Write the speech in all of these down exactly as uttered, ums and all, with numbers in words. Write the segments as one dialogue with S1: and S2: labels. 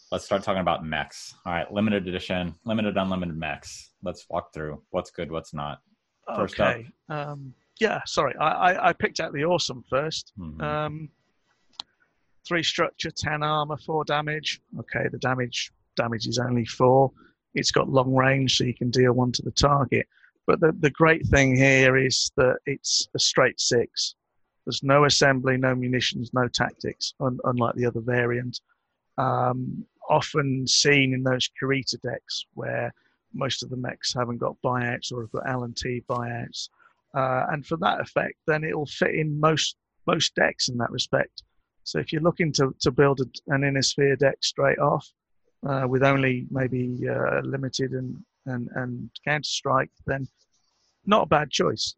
S1: let's start talking about mechs. All right, limited edition, limited unlimited mechs. Let's walk through what's good, what's not. First
S2: okay.
S1: up.
S2: Um, yeah, sorry. I, I, I picked out the awesome first.
S1: Mm-hmm.
S2: Um, three structure, ten armor, four damage. Okay, the damage damage is only four. It's got long range, so you can deal one to the target. But the, the great thing here is that it's a straight six. There's no assembly, no munitions, no tactics, un, unlike the other variant. Um, often seen in those Kurita decks where most of the mechs haven't got buyouts or have got L and T buyouts. Uh, and for that effect, then it'll fit in most most decks in that respect. So if you're looking to, to build a, an Innisphere deck straight off uh, with only maybe uh, limited and, and, and Counter-Strike, then not a bad choice.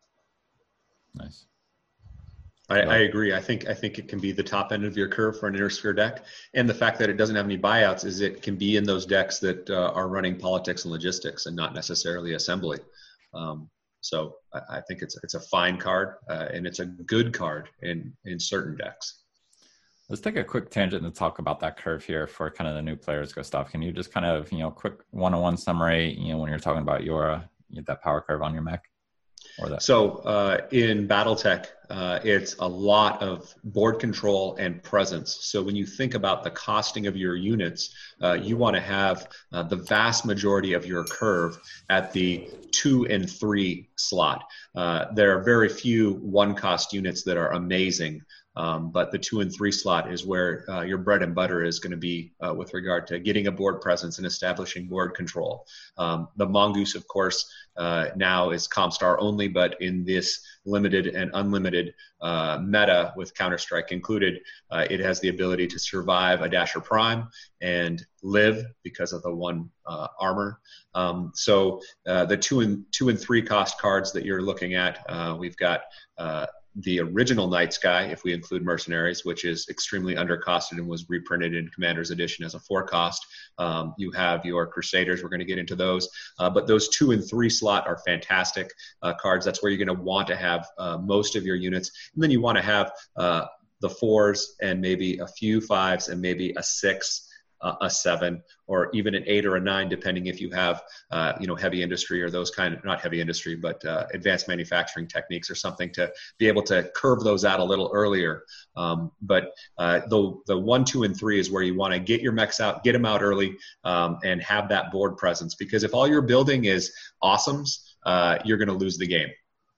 S1: Nice.
S3: I, I agree. I think I think it can be the top end of your curve for an Innisphere deck. And the fact that it doesn't have any buyouts is it can be in those decks that uh, are running politics and logistics and not necessarily assembly. Um, so I, I think it's it's a fine card uh, and it's a good card in, in certain decks.
S1: Let's take a quick tangent and talk about that curve here for kind of the new players, Gustav. Can you just kind of, you know, quick one-on-one summary, you know, when you're talking about your, uh, that power curve on your mech? Or that?
S3: So uh, in Battletech, uh, it's a lot of board control and presence. So when you think about the costing of your units, uh, you want to have uh, the vast majority of your curve at the two and three slot. Uh, there are very few one-cost units that are amazing. Um, but the two and three slot is where uh, your bread and butter is going to be uh, with regard to getting a board presence and establishing board control. Um, the Mongoose, of course, uh, now is Comstar only, but in this limited and unlimited uh, meta with Counter-Strike included, uh, it has the ability to survive a Dasher Prime and live because of the one uh, armor. Um, so uh, the two and two and three cost cards that you're looking at, uh, we've got uh, the original Night Sky, if we include Mercenaries, which is extremely undercosted and was reprinted in Commander's Edition as a four cost. Um, you have your Crusaders. We're going to get into those. Uh, but those two and three slot are fantastic uh, cards. That's where you're going to want to have uh, most of your units. And then you want to have uh, the fours and maybe a few fives and maybe a six, uh, a seven, or even an eight or a nine, depending if you have, uh, you know, heavy industry or those kind of, not heavy industry, but uh, advanced manufacturing techniques or something to be able to curve those out a little earlier. Um, but uh, the, the one, two, and three is where you want to get your mechs out, get them out early, um, and have that board presence. Because if all you're building is awesomes, uh, you're going to lose the game.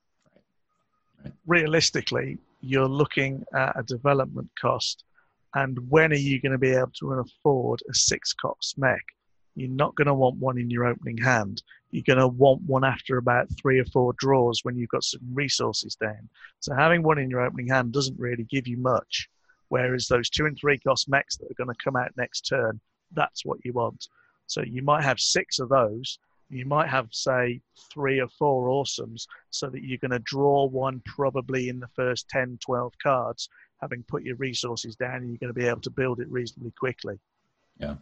S2: Realistically, you're looking at a development cost. And when are you going to be able to afford a six-cost mech? You're not going to want one in your opening hand. You're going to want one after about three or four draws when you've got some resources down. So having one in your opening hand doesn't really give you much. Whereas those two and three cost mechs that are going to come out next turn, that's what you want. So you might have six of those. You might have, say, three or four awesomes so that you're going to draw one probably in the first ten, twelve cards, having put your resources down, and you're going to be able to build it reasonably quickly.
S1: Yeah.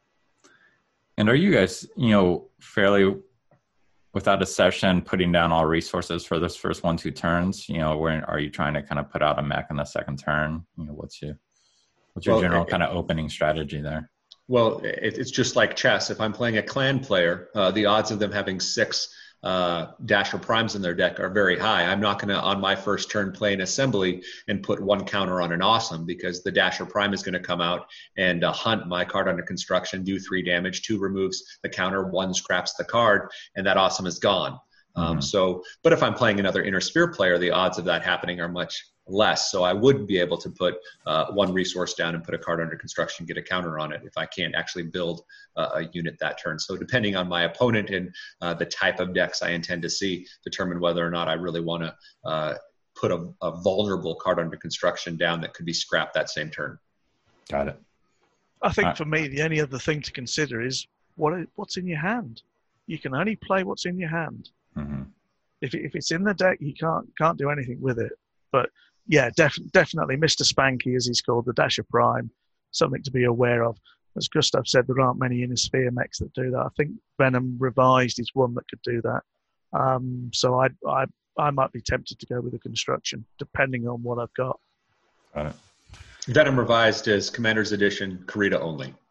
S1: And are you guys, you know, fairly without a session putting down all resources for this first one, two turns? You know, where are you trying to kind of put out a mech in the second turn? You know, what's your what's your well, general it, kind of opening strategy there?
S3: Well, it, it's just like chess. If I'm playing a clan player, uh, the odds of them having six uh, Dasher Primes in their deck are very high. I'm not going to, on my first turn, play an assembly and put one counter on an awesome, because the Dasher Prime is going to come out and uh, hunt my card under construction, do three damage, two removes the counter, one scraps the card, and that awesome is gone. Mm-hmm. Um, so, but if I'm playing another Inner Sphere player, the odds of that happening are much less. So I would be able to put uh, one resource down and put a card under construction, get a counter on it if I can't actually build uh, a unit that turn. So depending on my opponent and uh, the type of decks I intend to see, determine whether or not I really want to uh, put a, a vulnerable card under construction down that could be scrapped that same turn.
S1: Got it.
S2: I think right. For me, the only other thing to consider is what what's in your hand. You can only play what's in your hand.
S1: Mm-hmm.
S2: If if it's in the deck, you can't can't do anything with it. But yeah, def- definitely Mister Spanky, as he's called, the Dasher Prime, something to be aware of. As Gustav said, there aren't many Innisphere mechs that do that. I think Venom Revised is one that could do that. Um, so I I I might be tempted to go with the construction, depending on what I've got.
S1: Got it.
S3: Venom Revised is Commander's Edition, Kurita only.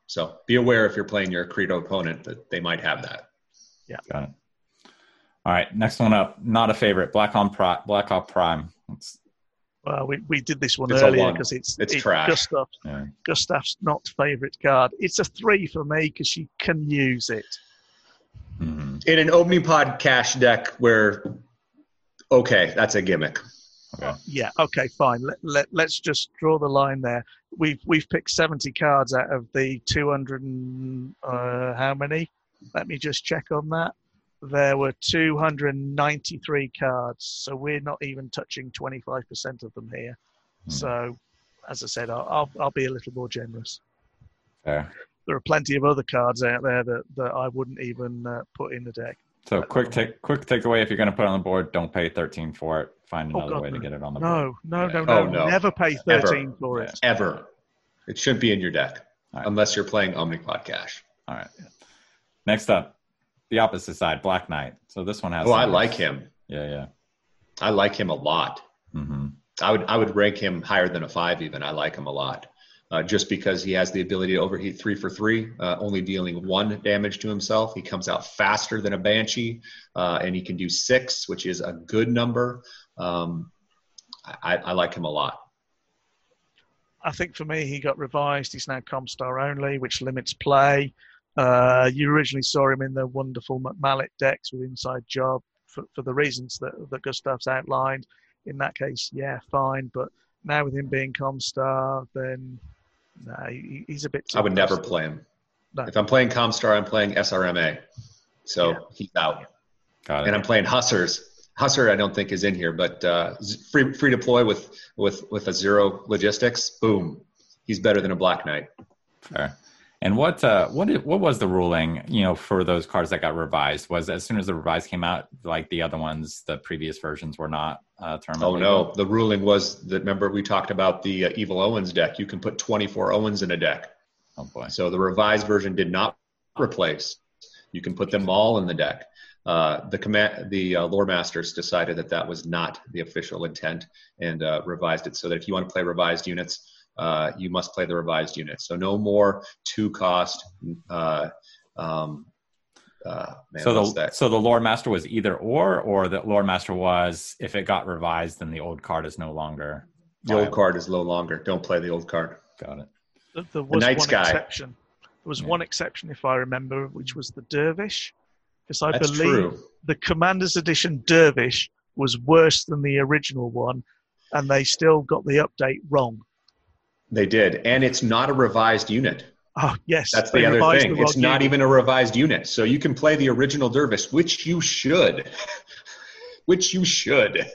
S3: So be aware if you're playing your Credo opponent that they might have that.
S2: Yeah.
S1: Got it. All right, next one up. Not a favorite. Black on Pri- Black Hawk Prime. It's,
S2: Well, we, we did this one
S3: It's a
S2: earlier
S3: one.
S2: because it's
S3: It's
S2: it,
S3: trash.
S2: Gustav,
S1: yeah.
S2: Gustav's not favourite card. It's a three for me because you can use it.
S1: Mhm.
S3: In an Omnipod cash deck where, okay, that's a gimmick.
S1: Okay.
S2: Yeah, okay, fine. Let, let, let's just draw the line there. We've we've picked seventy cards out of the two hundred and uh, how many? Let me just check on that. There were two hundred ninety-three cards, so we're not even touching twenty-five percent of them here.
S1: Hmm.
S2: So, as I said, I'll, I'll I'll be a little more generous.
S1: Fair.
S2: There are plenty of other cards out there that, that I wouldn't even uh, put in the deck.
S1: So quick take quick takeaway: if you're going to put it on the board, don't pay thirteen for it. Find
S2: Oh,
S1: another
S2: God,
S1: way to
S2: no.
S1: get it on the board.
S2: No, no, no,
S1: Yeah.
S2: no,
S3: Oh, no.
S2: Never pay
S3: Ever.
S2: thirteen for it.
S3: Ever. It shouldn't be in your deck
S1: All right.
S3: unless you're playing Omnipod cash.
S1: All right. Next up, the opposite side, Black Knight. So this one has.
S3: Oh, I
S1: some-
S3: like him.
S1: Yeah, yeah.
S3: I like him a lot.
S1: Mm-hmm.
S3: I would I would rank him higher than a five even. I like him a lot. Uh, just because he has the ability to overheat three for three, uh, only dealing one damage to himself. He comes out faster than a Banshee, uh, and he can do six, which is a good number. Um, I, I like him a lot.
S2: I think for me, he got revised. He's now Comstar only, which limits play. Uh, you originally saw him in the wonderful Mallet decks with Inside Job for, for the reasons that, that Gustav's outlined. In that case, yeah, fine. But now with him being Comstar, then no, he, he's a bit too
S3: I would never
S2: close.
S3: play him.
S2: No.
S3: If I'm playing Comstar, I'm playing S R M A. So
S2: Yeah.
S3: he's out.
S1: Got it.
S3: And I'm playing Hussars. Husser, I don't think is in here, but uh, free free deploy with with with a zero logistics. Boom, he's better than a Black Knight.
S1: Fair. And what uh, what did, what was the ruling? You know, for those cards that got revised, was as soon as the revised came out, like the other ones, the previous versions were not uh, tournament.
S3: Oh no, the ruling was that. Remember, we talked about the uh, Evil Owens deck. You can put twenty-four Owens in a deck.
S1: Oh boy.
S3: So the revised version did not replace. You can put them all in the deck. Uh, the command, the uh, lore masters decided that that was not the official intent and uh, revised it so that if you want to play revised units, uh, you must play the revised units. So no more two cost. Uh, um, uh, man,
S1: so
S3: what's
S1: the
S3: that?
S1: so the lore master was either or, or the lore master was if it got revised, then the old card is no longer.
S3: The old
S1: viable.
S3: card is no longer. Don't play the old card.
S1: Got it.
S2: There, there was
S3: Night
S2: one
S3: Sky.
S2: exception. There was
S1: Yeah.
S2: one exception, if I remember, which was the Dervish. Because I
S3: That's
S2: believe
S3: true.
S2: the Commander's Edition Dervish was worse than the original one, and they still got the update wrong.
S3: They did, and it's not a revised unit.
S2: Oh, yes.
S3: That's
S2: they
S3: the other
S2: revised
S3: thing.
S2: the
S3: It's
S2: wrong
S3: not
S2: unit.
S3: even a revised unit. So you can play the original Dervish, which you should. which you should.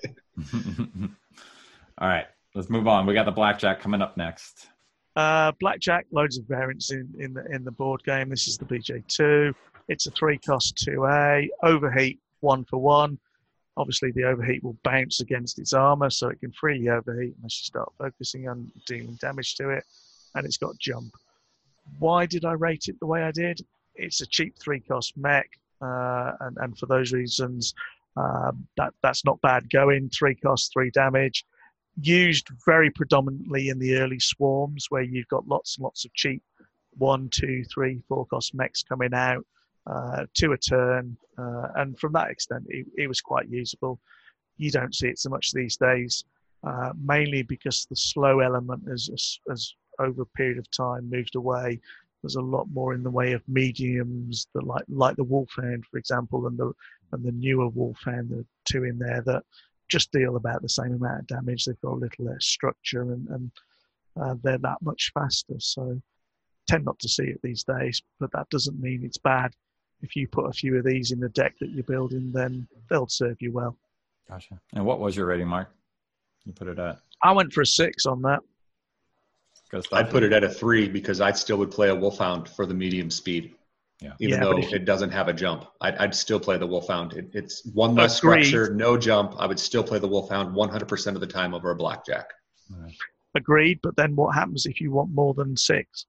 S1: All right, let's move on. We got the blackjack coming up next.
S2: Uh, Blackjack, loads of variants in, in, the, in the board game. This is the B J two. It's a three-cost two A. Overheat, one for one. Obviously, the overheat will bounce against its armor, so it can freely overheat unless you start focusing on dealing damage to it. And it's got jump. Why did I rate it the way I did? It's a cheap three-cost mech, uh, and, and for those reasons, uh, that that's not bad going. Three costs, three damage. Used very predominantly in the early swarms where you've got lots and lots of cheap one, two, three, four cost mechs coming out, uh, two a turn, uh, and from that extent, it, it was quite usable. You don't see it so much these days, uh, mainly because the slow element has, has, has over a period of time moved away. There's a lot more in the way of mediums, that like like the Wolfhound, for example, and the and the newer Wolfhound, the two in there that just deal about the same amount of damage. They've got a little less structure, and, and uh, they're that much faster. So tend not to see it these days, but that doesn't mean it's bad. If you put a few of these in the deck that you're building, then they'll serve you well.
S1: Gotcha. And what was your rating, Mark? You put it at?
S2: I went for a six on that.
S1: Good stuff.
S3: I'd put it at a three because I still would play a Wolfhound for the medium speed.
S1: Yeah.
S3: Even
S2: Yeah,
S3: though
S2: but if-
S3: it doesn't have a jump, I'd, I'd still play the Wolfhound. It, it's one less
S2: Agreed.
S3: structure, no jump. I would still play the Wolfhound one hundred percent of the time over a Blackjack.
S1: All right.
S2: Agreed, but then what happens if you want more than six?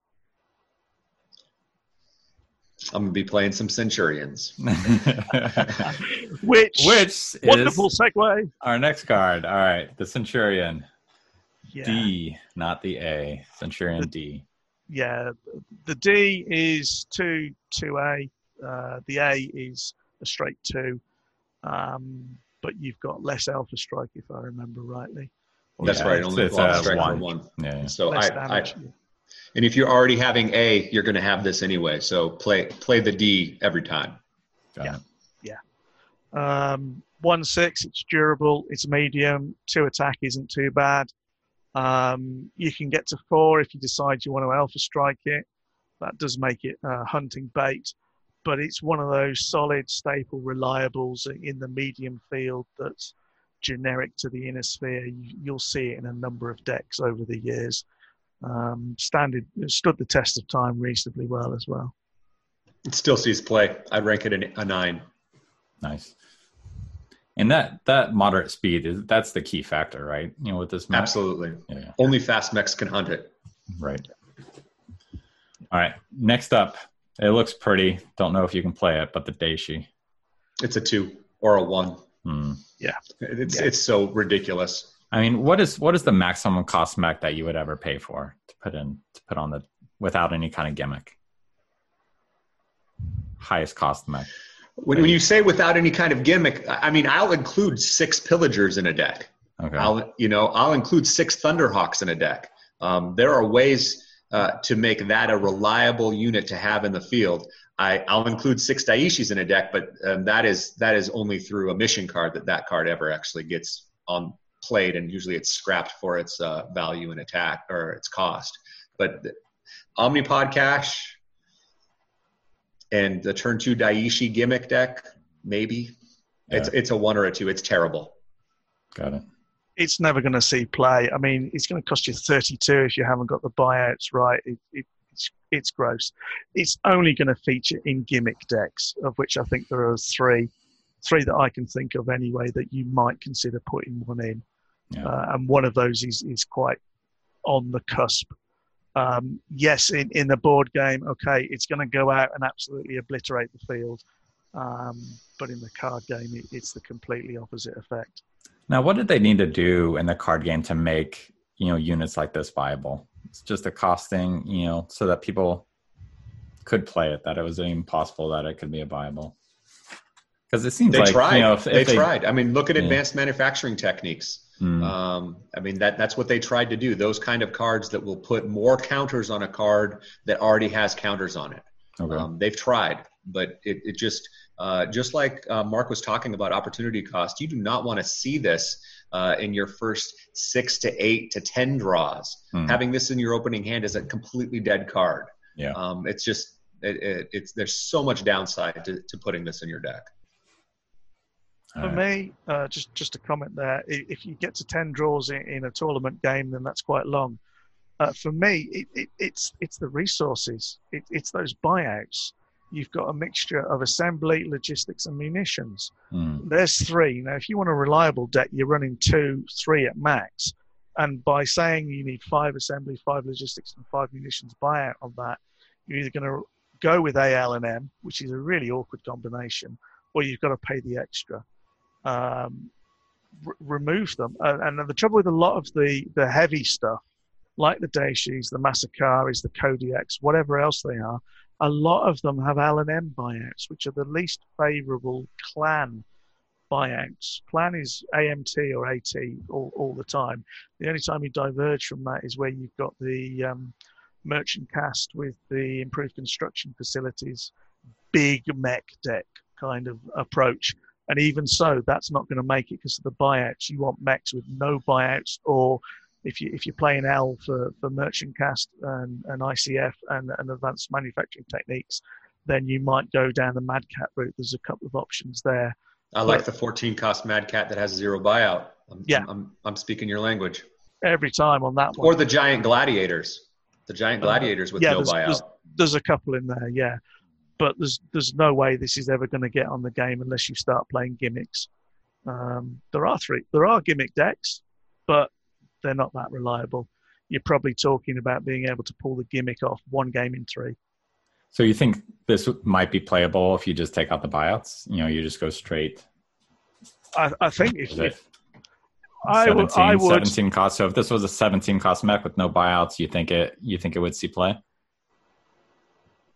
S3: I'm going to be playing some Centurions.
S2: Which,
S1: Which
S2: wonderful
S1: is
S2: segue.
S1: our next card. All right, the Centurion.
S2: Yeah.
S1: D, not the A. Centurion
S2: The-
S1: D.
S2: yeah, the D is two two A. Uh, the A is a straight two, um, but you've got less alpha strike if I remember rightly. Or
S3: That's
S1: yeah,
S3: right.
S1: It's,
S3: Only
S1: it's
S3: alpha
S1: uh,
S3: strike
S1: one.
S3: for one.
S1: Yeah. yeah.
S3: So
S2: less
S3: I,
S2: damage.
S3: I, and if you're already having A, you're going to have this anyway. So play play the D every time.
S1: Got
S2: Yeah.
S1: it.
S2: Um, one six, it's durable, it's medium. Two attack isn't too bad. Um, you can get to four if you decide you want to alpha strike it. That does make it uh, hunting bait, but it's one of those solid, staple, reliables in the medium field that's generic to the inner sphere. You, you'll see it in a number of decks over the years. Um, standard stood the test of time reasonably well as well.
S3: It still sees play. I'd rank it a nine.
S1: Nice. And that that moderate speed is that's the key factor, right? You know, with this mech.
S3: Absolutely.
S1: Yeah, yeah.
S3: Only fast mechs can hunt it.
S1: Right. All right. Next up, it looks pretty. Don't know if you can play it, but the Daishi.
S3: It's a two or a one.
S1: Hmm.
S2: Yeah.
S3: It's
S2: Yeah.
S3: it's so ridiculous.
S1: I mean, what is what is the maximum cost mech that you would ever pay for to put in to put on the without any kind of gimmick? Highest cost mech.
S3: When, when you say without any kind of gimmick, I mean, I'll include six pillagers in a deck.
S1: Okay.
S3: I'll, you know, I'll include six Thunderhawks in a deck. Um, there are ways uh, to make that a reliable unit to have in the field. I, I'll include six Daishis in a deck, but um, that is that is only through a mission card that that card ever actually gets on played, and usually it's scrapped for its uh, value and attack or its cost. But the Omnipod Cache and the turn two Daishi gimmick deck, maybe. Yeah. It's it's a one or a two. It's terrible.
S1: Got it.
S2: It's never going to see play. I mean, it's going to cost you thirty-two if you haven't got the buyouts right. It, it, it's it's gross. It's only going to feature in gimmick decks, of which I think there are three, three that I can think of anyway that you might consider putting one in. Yeah. Uh, and one of those is is quite on the cusp. Um, yes, in, in the board game, okay, it's going to go out and absolutely obliterate the field. Um, but in the card game, it, it's the completely opposite effect.
S1: Now, what did they need to do in the card game to make, you know, units like this viable? It's just a cost thing, you know, so that people could play it, that it was even possible that it could be a viable. Because it seems
S3: they
S1: like,
S3: tried.
S1: you know, if,
S3: they,
S1: if they
S3: tried. I mean, look at
S1: yeah.
S3: advanced manufacturing techniques. Mm. Um, I mean, that that's what they tried to do. Those kind of cards that will put more counters on a card that already has counters on it. Okay. Um, they've tried, but it, it just, uh, just like uh, Mark was talking about opportunity cost, you do not want to see this uh, in your first six to eight to ten draws. Mm. Having this in your opening hand is a completely dead card.
S1: Yeah.
S3: Um, it's just, it, it, it's there's so much downside to, to putting this in your deck.
S2: For me, uh, just just a comment there. If you get to ten draws in, in a tournament game, then that's quite long. Uh, for me, it, it, it's it's the resources. It, it's those buyouts. You've got a mixture of assembly, logistics, and munitions. Mm. There's three. Now, if you want a reliable deck, you're running two, three at max. And by saying you need five assembly, five logistics, and five munitions buyout on that, you're either going to go with A L and M, which is a really awkward combination, or you've got to pay the extra. Um, r- remove them. Uh, and the trouble with a lot of the, the heavy stuff, like the Daishis, the Masakaris, the Kodiaks, whatever else they are, a lot of them have L and M buyouts, which are the least favorable clan buyouts. Clan is A M T or AT all, all the time. The only time you diverge from that is where you've got the um, merchant cast with the improved construction facilities, big mech deck kind of approach. And even so, that's not going to make it because of the buyouts. You want mechs with no buyouts, or if you if you're playing L for, for merchant cast and, and I C F and, and advanced manufacturing techniques, then you might go down the Mad Cat route. There's a couple of options there.
S3: I like but, the fourteen cost Mad Cat that has zero buyout. I'm,
S2: yeah,
S3: I'm I'm speaking your language.
S2: Every time on that one.
S3: Or the giant gladiators, the giant gladiators with
S2: uh, yeah,
S3: no
S2: there's,
S3: buyout.
S2: There's, there's a couple in there, yeah. But there's there's no way this is ever going to get on the game unless you start playing gimmicks. Um, there are three. There are gimmick decks, but they're not that reliable. You're probably talking about being able to pull the gimmick off one game in three.
S1: So you think this might be playable if you just take out the buyouts? You know, you just go straight.
S2: I, I think if, if
S1: I would, I would, seventeen
S2: seventeen
S1: cost. So if this was a seventeen cost mech with no buyouts, you think it you think it would see play?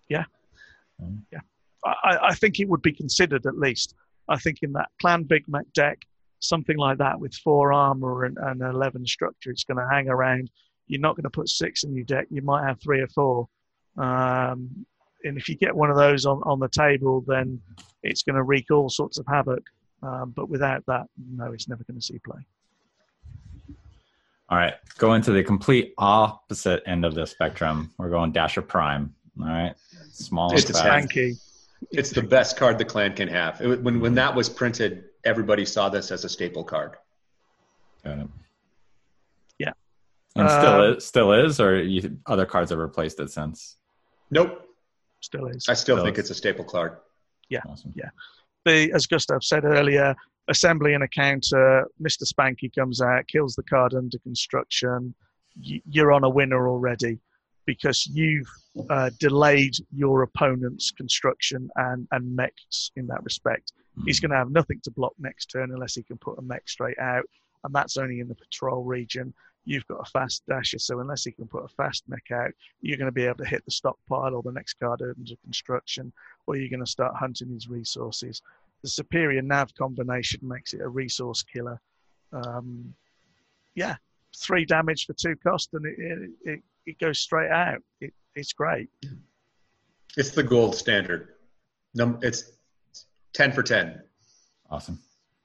S2: Yeah,
S1: Mm.
S2: yeah. I, I think it would be considered at least. I think in that Clan Big Mac deck, something like that with four armor and, and eleven structure, it's going to hang around. You're not going to put six in your deck. You might have three or four. Um, and if you get one of those on, on the table, then it's going to wreak all sorts of havoc. Um, but without that, no, it's never going to see play.
S1: All right, going to the complete opposite end of the spectrum. We're going Dasher Prime. All right, small
S3: It's
S1: and
S3: a
S1: fast.
S2: Spanky.
S3: It's the best card the clan can have. It, when when that was printed, everybody saw this as a staple card.
S1: Got it.
S2: Yeah.
S1: And still
S2: Um,
S1: is, still is, or you, other cards have replaced it since?
S3: Nope.
S2: Still is.
S3: I still
S1: Still
S3: think
S1: is.
S3: it's a staple card.
S2: Yeah.
S1: Awesome.
S2: Yeah. The, as Gustav said earlier, assembly and a counter, Mister Spanky comes out, kills the card under construction. You, you're on a winner already because you've uh, delayed your opponent's construction and, and mechs in that respect.
S1: Mm.
S2: He's going to have nothing to block next turn unless he can put a mech straight out, and that's only in the patrol region. You've got a fast dasher, so unless he can put a fast mech out, you're going to be able to hit the stockpile or the next card under construction, or you're going to start hunting his resources. The superior nav combination makes it a resource killer. Um, yeah, three damage for two cost, and it it, it, it goes straight out. It, it's great.
S3: It's the gold standard. Num- it's ten for ten.
S1: Awesome.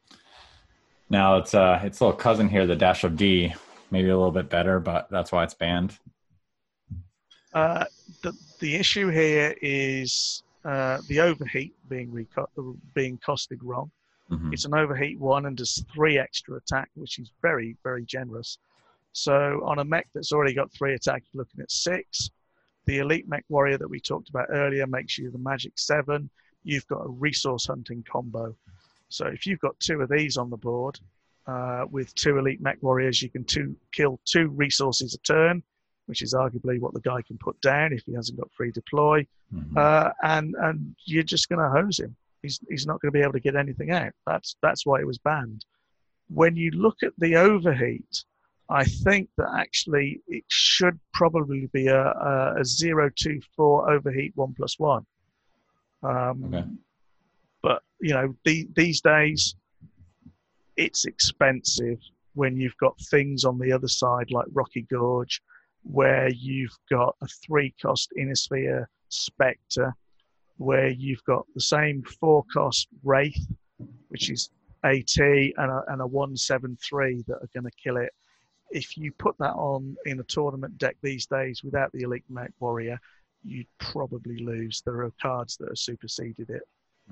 S1: Now it's uh its little cousin here, the Dash of D, maybe a little bit better, but that's why it's banned.
S2: Uh, the the issue here is uh, the overheat being reco- being costed wrong.
S1: Mm-hmm.
S2: It's an overheat one and does three extra attack, which is very, very generous. So on a mech that's already got three attack, you're looking at six. The elite mech warrior that we talked about earlier makes you the magic seven. You've got a resource hunting combo. So if you've got two of these on the board uh, with two elite mech warriors, you can two, kill two resources a turn, which is arguably what the guy can put down if he hasn't got free deploy.
S1: Mm-hmm.
S2: Uh, and and you're just going to hose him. He's he's not going to be able to get anything out. That's that's why it was banned. When you look at the overheat, I think that actually it should probably be a, a, a zero two four overheat one plus one. Um,
S1: Okay.
S2: But you know, the, these days, it's expensive when you've got things on the other side like Rocky Gorge, where you've got a three cost Inner Sphere Spectre, where you've got the same four cost Wraith, which is AT, and a, and a one seven three that are going to kill it. If you put that on in a tournament deck these days without the Elite Mech Warrior, you'd probably lose. There are cards that have superseded it.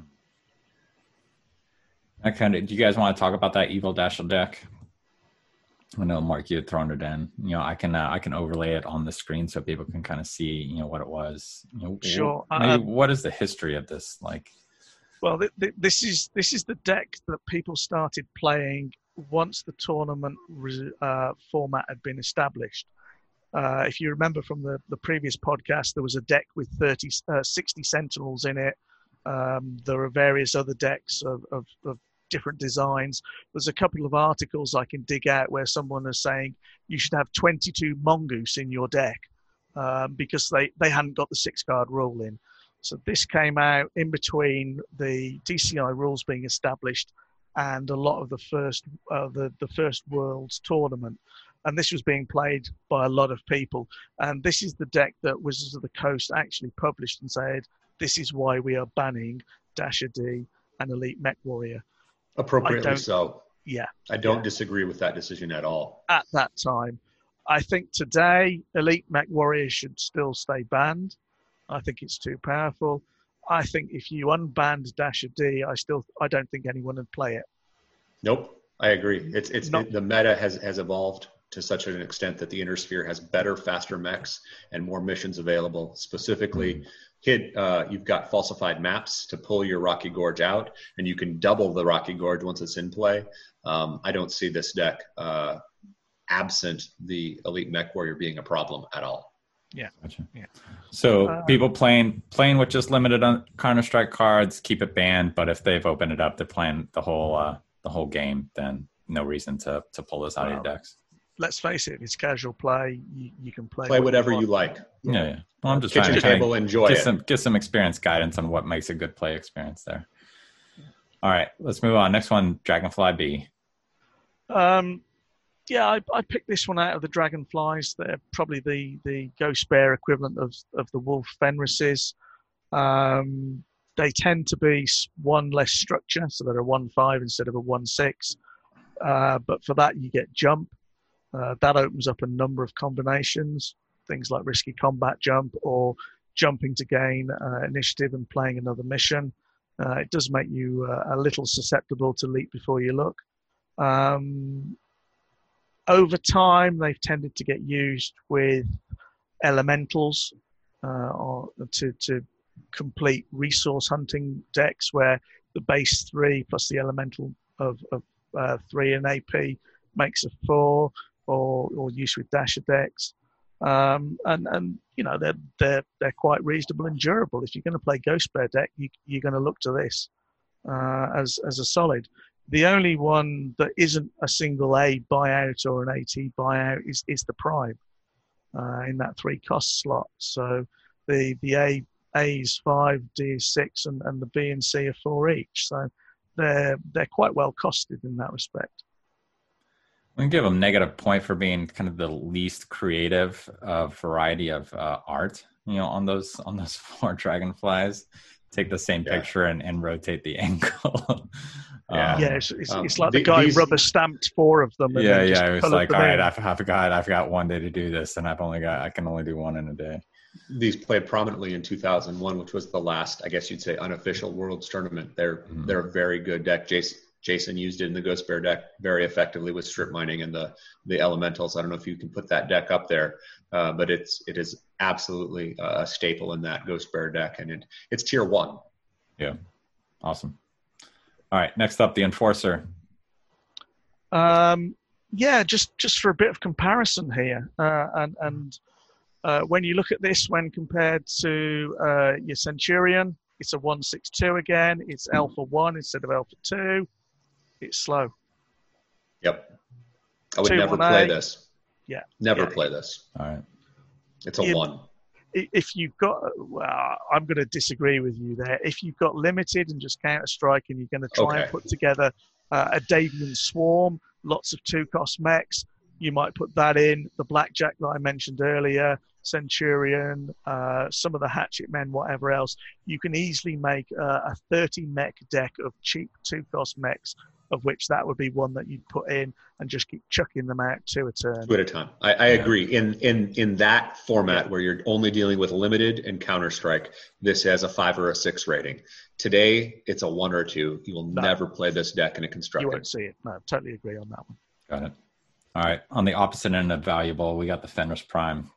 S1: I kind of. Do you guys want to talk about that Evil Dasher deck? I know, Mark, you had thrown it in. You know, I can uh, I can overlay it on the screen so people can kind of see, you know, what it was. You know,
S2: Sure.
S1: wh- maybe
S2: Uh,
S1: what is the history of this like?
S2: Well, th- th- this is this is the deck that people started playing once the tournament re- uh, format had been established. Uh, if you remember from the, the previous podcast, there was a deck with thirty, uh, sixty Sentinels in it. Um, there are various other decks of, of, of different designs. There's a couple of articles I can dig out where someone is saying you should have twenty-two Mongoose in your deck um, because they, they hadn't got the six-card rule in. So this came out in between the D C I rules being established and a lot of the first uh, the, the first Worlds tournament. And this was being played by a lot of people. And this is the deck that Wizards of the Coast actually published and said, this is why we are banning Dasher D and Elite Mech Warrior. I
S3: Appropriately
S2: don't-
S3: so.
S2: Yeah,
S3: I don't
S2: Yeah.
S3: disagree with that decision at all.
S2: at that time. I think today, Elite Mech Warrior should still stay banned. I think it's too powerful. I think if you unbanned Dasher D, I still I don't think anyone would play it.
S3: Nope, I agree. It's it's
S2: Not-
S3: it, the meta has has evolved to such an extent that the Inner Sphere has better, faster mechs and more missions available. Specifically, hit uh, you've got falsified maps to pull your Rocky Gorge out, and you can double the Rocky Gorge once it's in play. Um, I don't see this deck uh, absent the Elite Mech Warrior being a problem at all.
S1: Gotcha.
S2: Yeah.
S1: So
S2: Uh,
S1: people playing playing with just limited on Counter Strike cards, keep it banned. But if they've opened it up, they're playing the whole uh, the whole game, then no reason to to pull this out of your
S2: Well,
S1: decks.
S2: let's face it, if it's casual play, you, you can play,
S3: Play
S2: what
S3: whatever
S2: you,
S3: you like.
S1: Yeah, yeah. Well, I'm just
S3: Kitchen
S1: trying to
S3: table, enjoy
S1: get
S3: it.
S1: some get some experience guidance on what makes a good play experience there. All right, let's move on. Next one, Dragonfly B.
S2: Um, yeah, I, I picked this one out of the Dragonflies. They're probably the the Ghost Bear equivalent of of the Wolf Fenrises. Um, they tend to be one less structure, so they're a one five instead of a one six. Uh, but for that, you get jump. Uh, that opens up a number of combinations, things like risky combat jump or jumping to gain uh, initiative and playing another mission. Uh, it does make you uh, a little susceptible to leap before you look. Um, over time, they've tended to get used with elementals uh, or to, to complete resource hunting decks where the base three plus the elemental of, of uh, three and A P makes a four, or, or use with dasher decks. Um, and, and you know they're they're they're quite reasonable and durable. If you're going to play Ghost Bear deck, you, you're going to look to this uh, as as a solid. The only one that isn't a single A buyout or an AT buyout is is the Prime uh, in that three cost slot. So the the A A is five, D is six, and, and the B and C are four each. So they're they're quite well costed in that respect.
S1: We can give them negative point for being kind of the least creative uh, variety of uh, art, you know, on those on those four Dragonflies. Take the same
S3: Yeah.
S1: picture and, and rotate the angle.
S3: Yeah.
S1: um,
S2: Yeah, it's, it's,
S3: um,
S2: it's like
S3: the-
S2: the guy
S3: these-
S2: rubber stamped four of them. And
S1: yeah,
S2: then just
S1: yeah. It was
S2: coloured
S1: like,
S2: them
S1: all right,
S2: in.
S1: I, I forgot, I forgot one day to do this, and I've only got, I can only do one in a day.
S3: These played prominently in two thousand one, which was the last, I guess you'd say, unofficial Worlds tournament. They're
S1: Mhm.
S3: they're a very good deck. Jason Jason used it in the Ghost Bear deck very effectively with strip mining and the the elementals. I don't know if you can put that deck up there, uh, but it's it is absolutely a staple in that Ghost Bear deck, and it it's tier one.
S1: Yeah, awesome. All right, next up, the Enforcer.
S2: Um, yeah, just just for a bit of comparison here, uh, and and uh, when you look at this, when compared to uh, your Centurion, it's a one six two again. It's Alpha one instead of Alpha two. It's slow.
S3: Yep, I would
S2: Two,
S3: never
S2: one,
S3: play
S2: eight.
S3: this.
S2: Yeah,
S3: Never
S2: yeah.
S3: play this.
S1: All right.
S3: It's a
S2: Yeah.
S3: one.
S2: I- If you've got, well, I'm going to disagree with you there. If you've got limited and just Counter Strike, and you're going to try and
S3: Okay.
S2: put together uh, a Davian Swarm, lots of two cost mechs, you might put that in. The Blackjack that I mentioned earlier, Centurion, uh, some of the Hatchet Men, whatever else. You can easily make uh, a thirty mech deck of cheap two cost mechs, of which that would be one that you'd put in and just keep chucking them out two a turn.
S3: Two at a time. I, I agree. In in in that format where you're only dealing with limited and Counter Strike, this has a five or a six rating. Today, it's a one or two. You will
S2: No.
S3: never play this deck in a
S2: You
S3: constructed.
S2: won't see it. No, totally agree on that one.
S1: Got it. All right. On the opposite end of valuable, we got the Fenris Prime.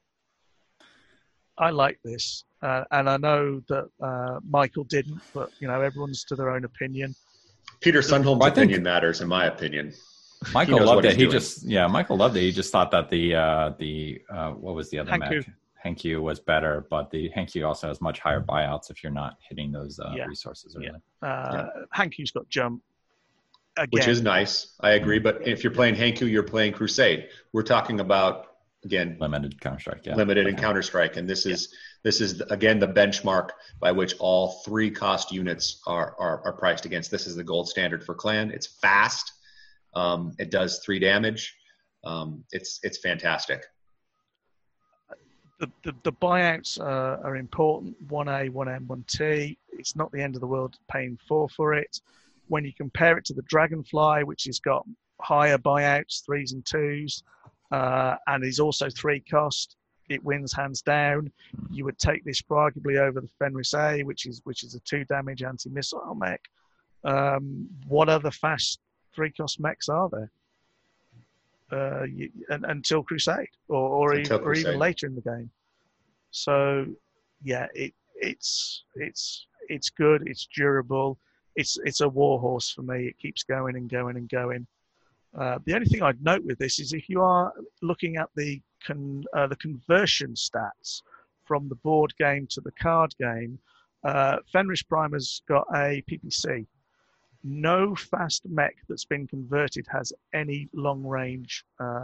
S2: I like this, uh, and I know that uh, Michael didn't, but you know everyone's to their own opinion.
S3: Peter Sundholm's
S1: Well, I think-
S3: opinion matters, in my opinion.
S1: Michael
S3: knows
S1: loved
S3: what
S1: it.
S3: he's
S1: He
S3: doing.
S1: just, yeah, Michael loved it. He just thought that the, uh, the, uh, what was the other
S2: Hanku.
S1: mech? Hankyu was better, but the Hankyu also has much higher buyouts if you're not hitting those uh,
S2: Yeah.
S1: resources
S2: Yeah.
S1: early.
S2: Uh, Hanku's got jump. Again,
S3: Which is nice. I agree. But if you're playing Hanku, you're playing Crusade. We're talking about, again,
S1: Limited Counter Strike, yeah.
S3: limited and Counter Strike. And this is, this is again, the benchmark by which all three cost units are, are, are priced against. This is the gold standard for Clan. It's fast. Um, it does three damage. Um, it's, it's fantastic.
S2: the, the, the buyouts uh, are important. one A, one M, one T. It's not the end of the world paying four for it. When you compare it to the Dragonfly, which has got higher buyouts, threes and twos, uh, and is also three cost, it wins hands down. You would take this arguably over the Fenris A, which is which is a two damage anti missile mech. Um, what other fast three cost mechs are there? Uh, you, and, until Crusade, or or,
S3: Until
S2: e- or even
S3: Crusade.
S2: later in the game. So, yeah, it it's it's it's good. It's durable. It's it's a warhorse for me. It keeps going and going and going. Uh, the only thing I'd note with this is if you are looking at the con, uh, the conversion stats from the board game to the card game, uh, Fenris Prime has got a P P C. No fast mech that's been converted has any long range uh,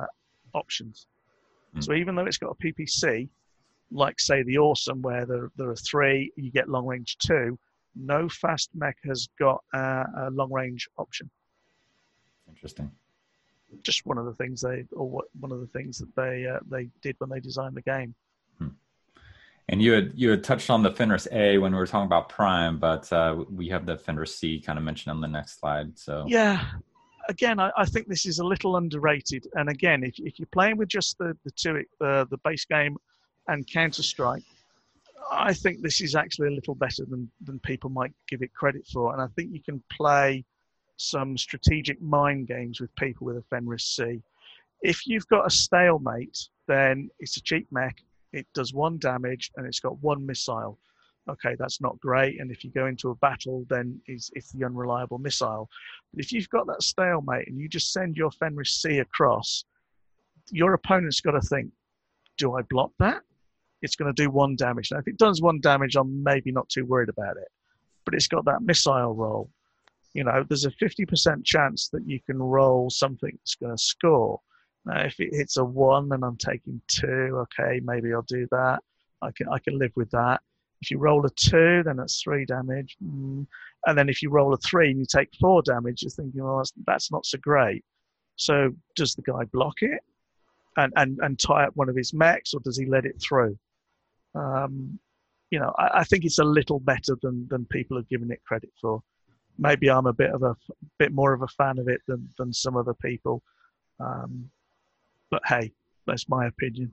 S2: options.
S1: Mm.
S2: So even though it's got a P P C, like say the Awesome, where there, there are three, you get long range two, no fast mech has got a, a long range option.
S1: Interesting.
S2: Just one of the things they, or what, one of the things that they uh, they did when they designed the game.
S1: Hmm. And you had you had touched on the Fenris A when we were talking about Prime, but uh, we have the Fenris C kind of mentioned on the next slide. So
S2: yeah, again, I, I think this is a little underrated. And again, if if you're playing with just the the two uh, the base game and Counter Strike, I think this is actually a little better than than people might give it credit for. And I think you can play some strategic mind games with people with a Fenris C. If you've got a stalemate, then it's a cheap mech. It does one damage and it's got one missile. Okay, that's not great. And if you go into a battle, then it's, it's the unreliable missile. But if you've got that stalemate and you just send your Fenris C across, your opponent's got to think, do I block that? It's going to do one damage. Now, if it does one damage, I'm maybe not too worried about it. But it's got that missile roll. You know, there's a fifty percent chance that you can roll something that's going to score. Now, if it hits a one, then I'm taking two. Okay, maybe I'll do that. I can I can live with that. If you roll a two, then that's three damage. Mm. And then if you roll a three and you take four damage, you're thinking, well, that's, that's not so great. So does the guy block it and, and, and tie up one of his mechs, or does he let it through? Um, you know, I, I think it's a little better than, than people are giving it credit for. Maybe I'm a bit of a bit more of a fan of it than, than some other people. Um, but hey, that's my opinion.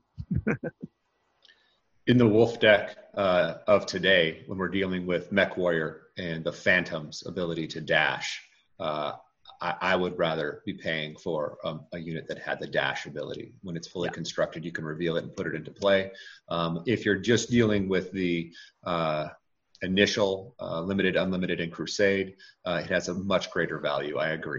S3: In the Wolf deck uh, of today, when we're dealing with Mech Warrior and the Phantom's ability to dash, uh, I, I would rather be paying for um, a unit that had the dash ability. When it's fully yeah. constructed, you can reveal it and put it into play. Um, if you're just dealing with the uh, initial uh, limited, unlimited, and Crusade, uh, it has a much greater value. I agree.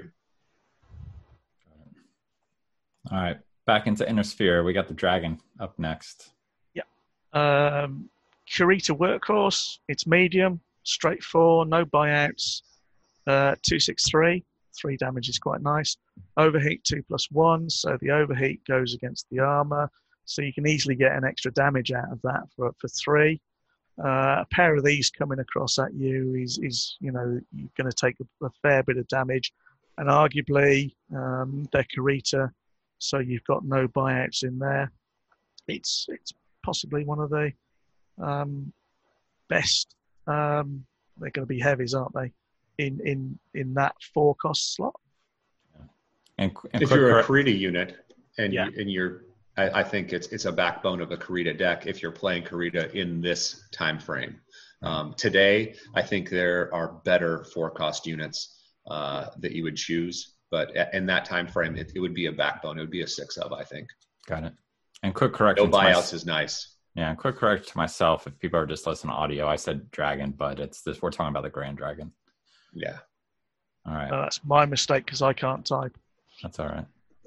S1: All right, back into Inner Sphere. We got the Dragon up next.
S2: Yeah. Um, Kurita Workhorse. It's medium, straight four, no buyouts. Uh, two six three. Three damage is quite nice. Overheat two plus one. So the overheat goes against the armor. So you can easily get an extra damage out of that for for three. Uh, a pair of these coming across at you is, is you know, you're going to take a, a fair bit of damage. And arguably, um, they're Kurita, so you've got no buyouts in there. It's it's possibly one of the um, best. Um, they're going to be heavies, aren't they? In in in that four cost slot.
S1: And, and
S3: if you're a Kurita unit, and
S2: yeah.
S3: you, and you're, I, I think it's it's a backbone of a Kurita deck. If you're playing Kurita in this time frame, um, today I think there are better four cost units uh, that you would choose. But in that time frame, it, it would be a backbone. It would be a six of, I think.
S1: Got it. And quick correction.
S3: No buyouts is nice.
S1: Yeah, quick correction to myself. If people are just listening to audio, I said dragon, but it's this. We're talking about the Grand Dragon.
S3: Yeah.
S1: All right.
S2: No, that's my mistake because I can't type.
S1: That's all right.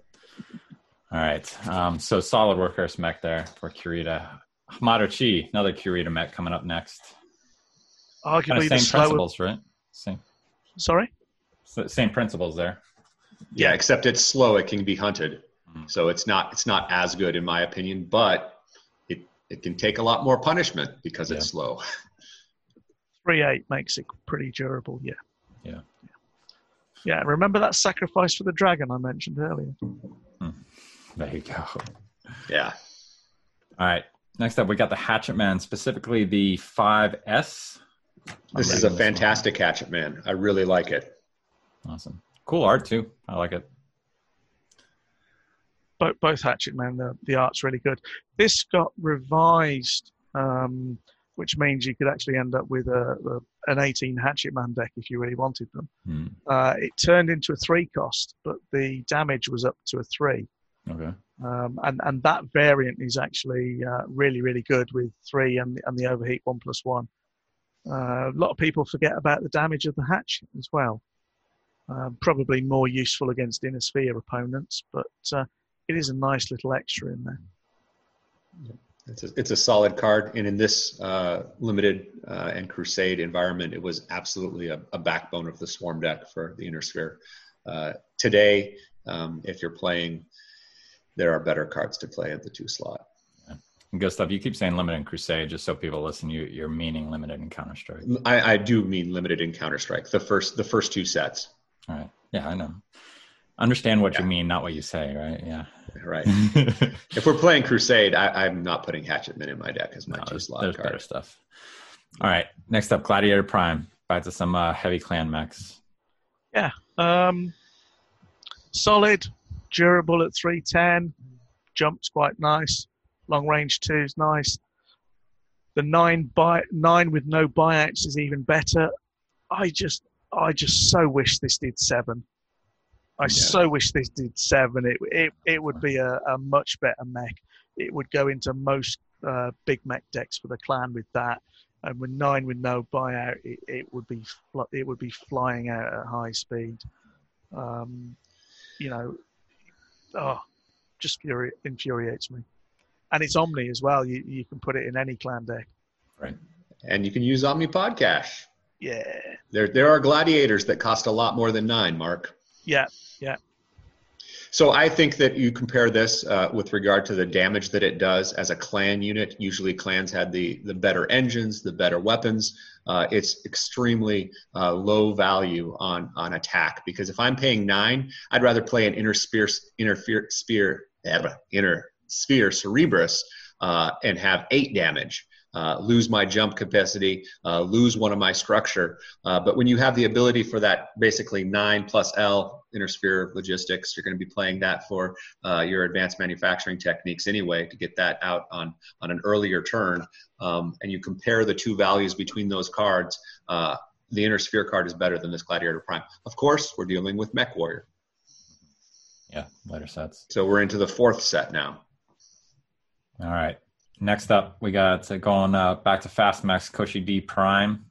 S1: All right. Um, so solid workhorse mech there for Kurita. Hamato Chi, another Kurita mech coming up next.
S2: Arguably
S1: kind of
S2: the
S1: same
S2: slower...
S1: principles, right? Same.
S2: Sorry?
S1: So, same principles there.
S3: Yeah, except it's slow. It can be hunted.
S1: Mm-hmm.
S3: So it's not it's not as good in my opinion, but it, it can take a lot more punishment because yeah. it's slow.
S2: three eight makes it pretty durable, yeah.
S1: Yeah.
S2: Yeah, remember that sacrifice for the dragon I mentioned earlier?
S1: Hmm. There you go.
S3: Yeah.
S1: All right. Next up, we got the Hatchet Man, specifically the five S.
S3: This is a fantastic Hatchet Man. I really like it.
S1: Awesome. Cool art, too. I like it.
S2: Both, both Hatchet Man, the, the art's really good. This got revised, um, which means you could actually end up with a, a an eighteen Hatchet Man deck if you really wanted them.
S1: Hmm.
S2: Uh, it turned into a three cost, but the damage was up to a three.
S1: Okay.
S2: Um, and, and that variant is actually uh, really, really good with three and, and the overheat one plus one. Uh, a lot of people forget about the damage of the hatch as well. Um, probably more useful against Inner Sphere opponents, but uh, it is a nice little extra in there.
S3: It's a, it's a solid card, and in this uh, limited uh, and Crusade environment, it was absolutely a, a backbone of the Swarm deck for the Inner Sphere. Uh, today, um, if you're playing there are better cards to play at the two slot.
S1: Good stuff. You keep saying limited in Crusade, just so people listen. You, you're meaning limited in Counter-Strike.
S3: I, I do mean limited in Counter-Strike. The first, the first two sets.
S1: All right. Yeah, I know. Understand what
S3: yeah.
S1: you mean, not what you say, right? Yeah.
S3: Right. If we're playing Crusade, I, I'm not putting Hatchetman in my deck as my no, two slot
S1: there's
S3: card.
S1: Better stuff. All right. Next up, Gladiator Prime. Back to some uh, heavy clan mechs.
S2: Yeah. Um, solid, durable at three ten. Jump's quite nice. Long range two is nice. The nine buy nine with no buyouts is even better. I just I just so wish this did seven. I yeah. so wish this did seven. It it it would be a, a much better mech. It would go into most uh, big mech decks for the clan with that. And with nine with no buyout, it, it would be it would be flying out at high speed. Um, you know, oh, just furi- infuriates me. And it's Omni as well. You you can put it in any clan deck.
S3: Right. And you can use Omnipod Cash.
S2: Yeah.
S3: There there are gladiators that cost a lot more than nine, Mark.
S2: Yeah, yeah.
S3: So I think that you compare this uh, with regard to the damage that it does as a clan unit. Usually clans had the, the better engines, the better weapons. Uh, it's extremely uh, low value on, on attack, because if I'm paying nine, I'd rather play an inner spear, inner spear, inner sphere Cerebrus uh, and have eight damage, uh, lose my jump capacity, uh, lose one of my structure. Uh, but when you have the ability for that basically nine plus L inner sphere logistics, you're going to be playing that for uh, your advanced manufacturing techniques anyway to get that out on, on an earlier turn. Um, and you compare the two values between those cards, uh, the inner sphere card is better than this Gladiator Prime. Of course, we're dealing with Mech Warrior.
S1: Yeah, later sets.
S3: So we're into the fourth set now.
S1: All right. Next up, we got uh, going uh, back to Fast Mechs, Koshi D Prime.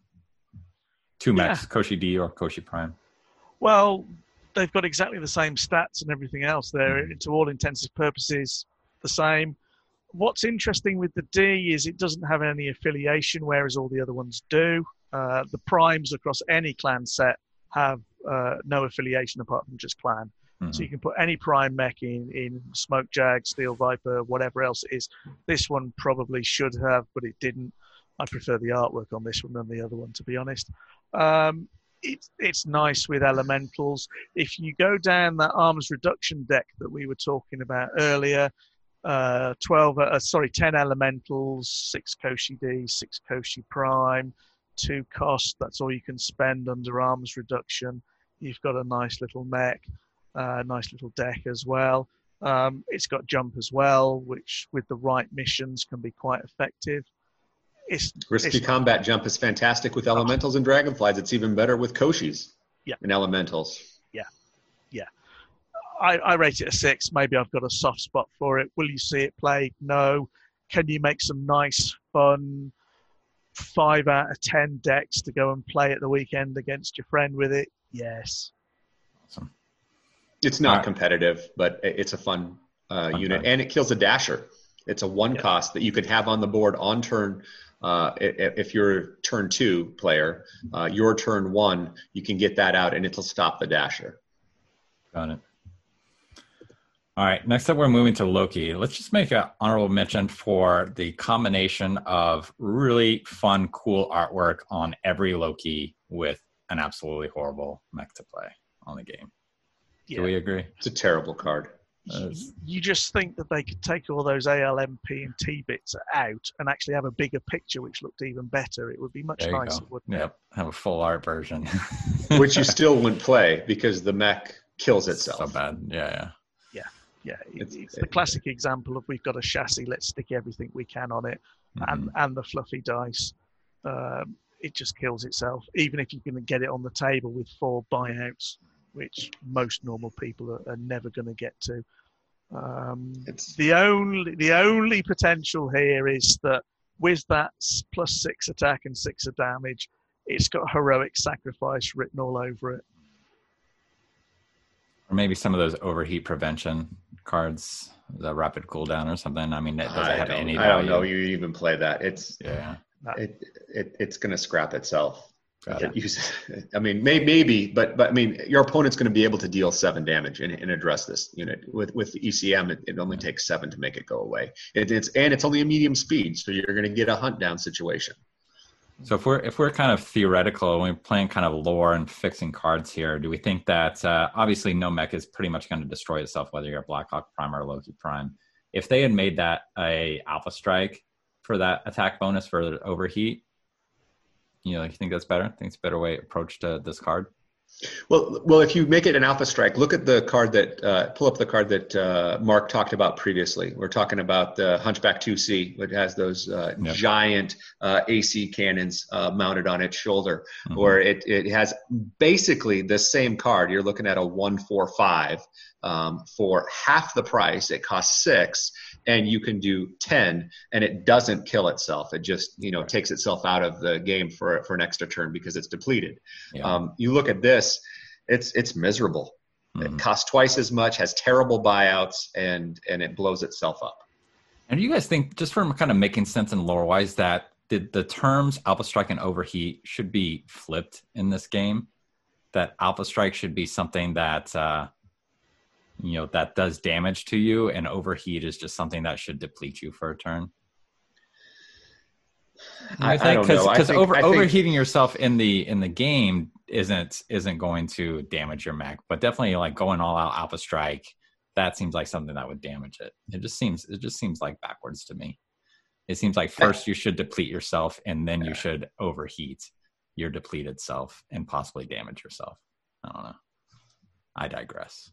S1: Two mechs, yeah. Koshi D or Koshi Prime.
S2: Well, they've got exactly the same stats and everything else. They're, mm-hmm. to all intents and purposes, the same. What's interesting with the D is it doesn't have any affiliation, whereas all the other ones do. Uh, the Primes across any clan set have uh, no affiliation apart from just clan. Mm-hmm. So you can put any Prime mech in, in Smoke Jag, Steel Viper, whatever else it is. This one probably should have, but it didn't. I prefer the artwork on this one than the other one, to be honest. Um, it's it's nice with elementals. If you go down that arms reduction deck that we were talking about earlier, uh, twelve, uh, sorry, ten elementals, six Koshi D, six Koshi Prime, two cost. That's all you can spend under arms reduction. You've got a nice little mech. Uh, nice little deck as well. Um, it's got jump as well, which with the right missions can be quite effective. It's,
S3: Risky
S2: it's,
S3: combat jump is fantastic with elementals and dragonflies. It's even better with Koshis
S2: yeah.
S3: and elementals.
S2: Yeah, yeah. I, I rate it a six. Maybe I've got a soft spot for it. Will you see it played? No. Can you make some nice, fun five out of ten decks to go and play at the weekend against your friend with it? Yes.
S1: Awesome.
S3: It's not right. competitive, but it's a fun uh, fun unit, time. And it kills a dasher. It's a one yeah. cost that you could have on the board on turn. Uh, if you're turn two player, uh, your turn one, you can get that out and it'll stop the dasher.
S1: Got it. All right. Next up, we're moving to Loki. Let's just make an honorable mention for the combination of really fun, cool artwork on every Loki with an absolutely horrible mech to play on the game. Yeah. Do we agree?
S3: It's a terrible card.
S2: You, you just think that they could take all those A L M P and T bits out and actually have a bigger picture, which looked even better. It would be much nicer, wouldn't
S1: yep. it? Have a full art version.
S3: Which you still wouldn't play because the mech kills itself.
S1: So bad. Yeah, yeah.
S2: Yeah, yeah. It, it's, it's the classic example of we've got a chassis, let's stick everything we can on it, mm-hmm. and, and the fluffy dice. Um, it just kills itself, even if you can get it on the table with four buyouts, which most normal people are, are never going to get to. Um, it's the only the only potential here is that with that plus six attack and six of damage, it's got heroic sacrifice written all over it.
S1: Or maybe some of those overheat prevention cards, the rapid cooldown or something. I mean, it doesn't have any value.
S3: I don't know you even play that. It's
S1: yeah.
S3: It, it it's going to scrap itself.
S1: got it.
S3: Use, I mean, may, maybe, but but I mean, your opponent's going to be able to deal seven damage and, and address this unit. With with the E C M, it, it only takes seven to make it go away. It, it's and it's only a medium speed, so you're going to get a hunt down situation.
S1: So if we're if we're kind of theoretical, we're playing kind of lore and fixing cards here, do we think that uh, obviously no mech is pretty much going to destroy itself, whether you're a Blackhawk Prime or a Loki Prime? If they had made that a Alpha Strike for that attack bonus for the overheat, you know, you think that's better? Think it's a better way approach to this card?
S3: Well, well, if you make it an Alpha Strike, look at the card that uh, pull up the card that uh, Mark talked about previously. We're talking about the Hunchback two C, which has those uh, yep. giant uh, A C cannons uh, mounted on its shoulder, mm-hmm. or it it has basically the same card. You're looking at a one four five um, for half the price. It costs six, and you can do ten, and it doesn't kill itself. It just you know takes itself out of the game for for an extra turn because it's depleted. Yeah. Um, you look at this. It's it's miserable. Mm-hmm. It costs twice as much, has terrible buyouts, and and it blows itself up.
S1: And do you guys think, just from kind of making sense in lore wise, that the, the terms Alpha Strike and Overheat should be flipped in this game? That Alpha Strike should be something that uh, you know that does damage to you, and Overheat is just something that should deplete you for a turn. I, I think because over I overheating think... yourself in the in the game isn't isn't going to damage your mech, but definitely like going all out Alpha Strike, that seems like something that would damage it. It just seems it just seems like backwards to me. It seems like first you should deplete yourself, and then you should overheat your depleted self and possibly damage yourself. I don't know. I digress.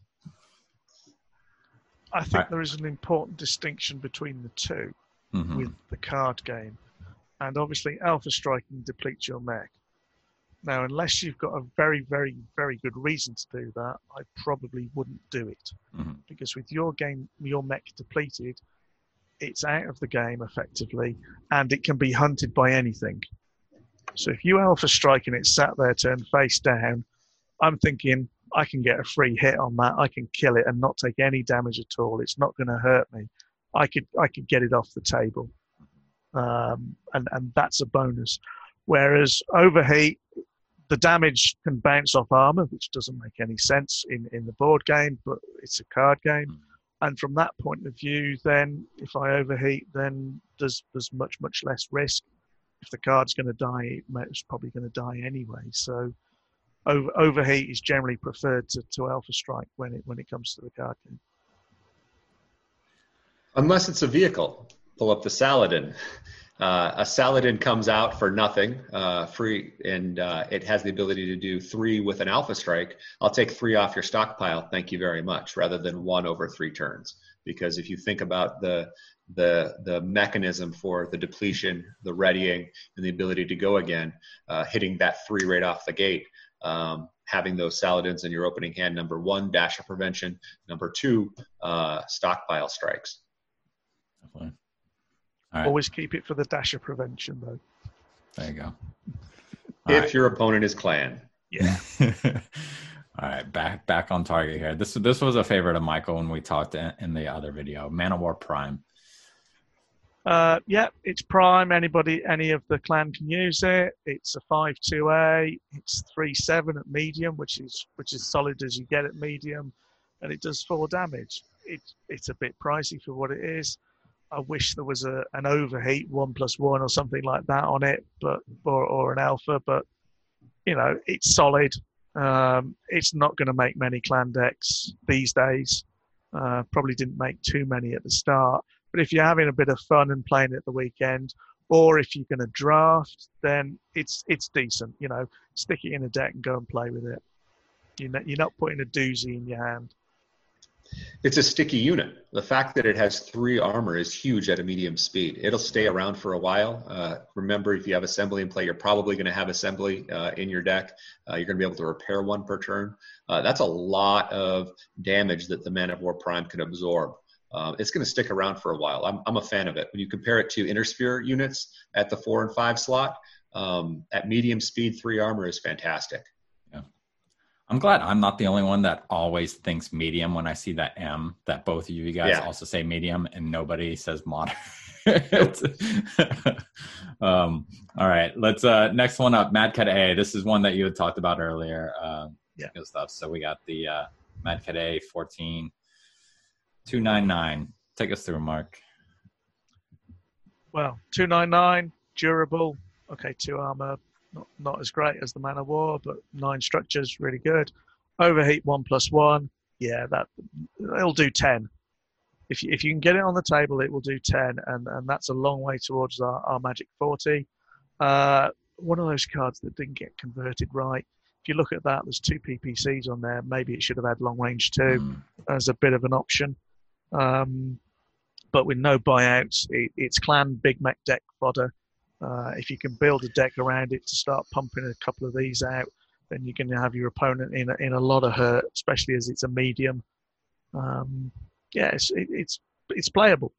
S2: I think right. there is an important distinction between the two mm-hmm. with the card game. And obviously, Alpha Striking depletes your mech. Now, unless you've got a very, very, very good reason to do that, I probably wouldn't do it. Mm-hmm. Because with your game, your mech depleted, it's out of the game effectively, and it can be hunted by anything. So if you Alpha Strike and it's sat there turned face down, I'm thinking I can get a free hit on that. I can kill it and not take any damage at all. It's not going to hurt me. I could, I could get it off the table. Um, and, and that's a bonus. Whereas Overheat, the damage can bounce off armor, which doesn't make any sense in, in the board game, but it's a card game. And from that point of view, then if I overheat, then there's there's much, much less risk. If the card's going to die, it's probably going to die anyway. So over, Overheat is generally preferred to, to Alpha Strike when it when it comes to the card game.
S3: Unless it's a vehicle. Pull up the Saladin. Uh, a Saladin comes out for nothing, uh, free, and uh, it has the ability to do three with an Alpha Strike. I'll take three off your stockpile, thank you very much, rather than one over three turns. Because if you think about the the the mechanism for the depletion, the readying, and the ability to go again, uh, hitting that three right off the gate, um, having those Saladins in your opening hand, number one, dash of prevention, number two, uh, stockpile strikes.
S1: Definitely.
S2: Right. Always keep it for the dash of prevention, though.
S1: There you go. All
S3: if
S1: right.
S3: your opponent is clan.
S2: Yeah.
S1: All right, back back on target here. This this was a favorite of Michael when we talked in, in the other video. Man of War Prime.
S2: Uh, yeah, it's Prime. Anybody, any of the clan can use it. It's a five two A. It's three seven at medium, which is which is solid as you get at medium, and it does four damage. It it's a bit pricey for what it is. I wish there was a an overheat one plus one or something like that on it, but or or an alpha. But you know, it's solid. Um, it's not going to make many clan decks these days. Uh, probably didn't make too many at the start. But if you're having a bit of fun and playing at the weekend, or if you're going to draft, then it's it's decent. You know, stick it in a deck and go and play with it. You're not, you're not putting a doozy in your hand.
S3: It's a sticky unit. The fact that it has three armor is huge at a medium speed. It'll stay around for a while. Uh, remember, if you have assembly in play, you're probably going to have assembly uh, in your deck. Uh, you're going to be able to repair one per turn. Uh, that's a lot of damage that the Man of War Prime can absorb. Uh, it's going to stick around for a while. I'm, I'm a fan of it. When you compare it to Intersphere units at the four and five slot, um, at medium speed, three armor is fantastic.
S1: I'm glad I'm not the only one that always thinks medium when I see that M, that both of you guys yeah. also say medium, and nobody says modern. um, all right, let's uh, next one up. Mad Cat A. This is one that you had talked about earlier. Uh,
S2: yeah,
S1: good stuff. So we got the uh, Mad Cat A fourteen two ninety-nine. Take us through, Mark.
S2: Well, two ninety-nine, durable. Okay, two armor, not not as great as the Man of War, but nine structures, really good. Overheat one plus one. Yeah, that it'll do ten. If you, if you can get it on the table, it will do ten, and, and that's a long way towards our, our Magic forty. Uh, one of those cards that didn't get converted right. If you look at that, there's two P P Cs on there. Maybe it should have had long range two mm. as a bit of an option. Um, but with no buyouts, it, it's clan Big Mech deck fodder. Uh, if you can build a deck around it to start pumping a couple of these out, then you're going to have your opponent in a, in a lot of hurt, especially as it's a medium. Um, yeah, it's, it, it's it's playable.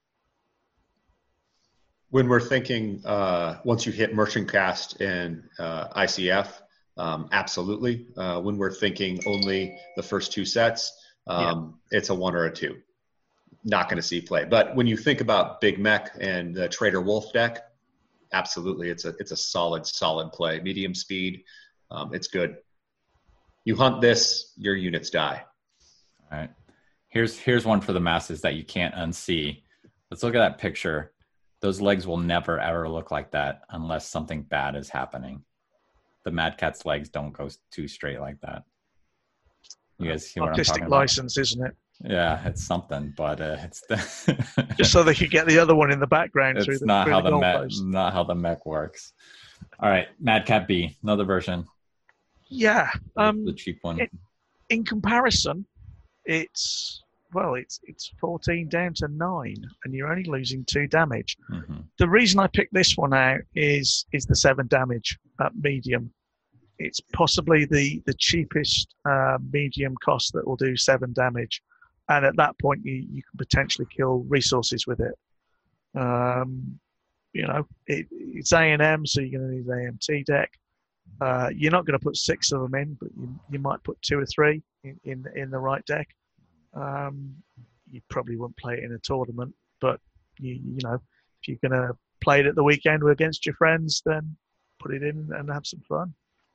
S3: When we're thinking, uh, once you hit Merchant Cast and uh, I C F, um, absolutely. Uh, when we're thinking only the first two sets, um, yeah. it's a one or a two. Not going to see play. But when you think about Big Mech and the Trader Wolf deck, absolutely, it's a it's a solid, solid play. Medium speed, um, it's good. You hunt this, your units die.
S1: All right. Here's here's one for the masses that you can't unsee. Let's look at that picture. Those legs will never, ever look like that unless something bad is happening. The Mad Cat's legs don't go too straight like that. You guys see what
S2: Artistic
S1: I'm talking about?
S2: license, isn't it?
S1: Yeah, it's something, but uh, it's the
S2: just so they could get the other one in the background.
S1: It's
S2: through the,
S1: not
S2: through
S1: how
S2: the,
S1: the
S2: the
S1: mech, not how the mech works. All right, Mad Cat B, another version.
S2: Yeah, um,
S1: the cheap one.
S2: It, in comparison, it's well, it's it's fourteen down to nine, and you're only losing two damage. Mm-hmm. The reason I picked this one out is is the seven damage at medium. It's possibly the the cheapest uh, medium cost that will do seven damage, and at that point you, you can potentially kill resources with it. Um, you know, it, it's A and M, so you're going to need an A M T deck. Uh, you're not going to put six of them in, but you, you might put two or three in, in, in the right deck. Um, you probably wouldn't play it in a tournament, but you you know, if you're going to play it at the weekend against your friends, then put it in and have some fun.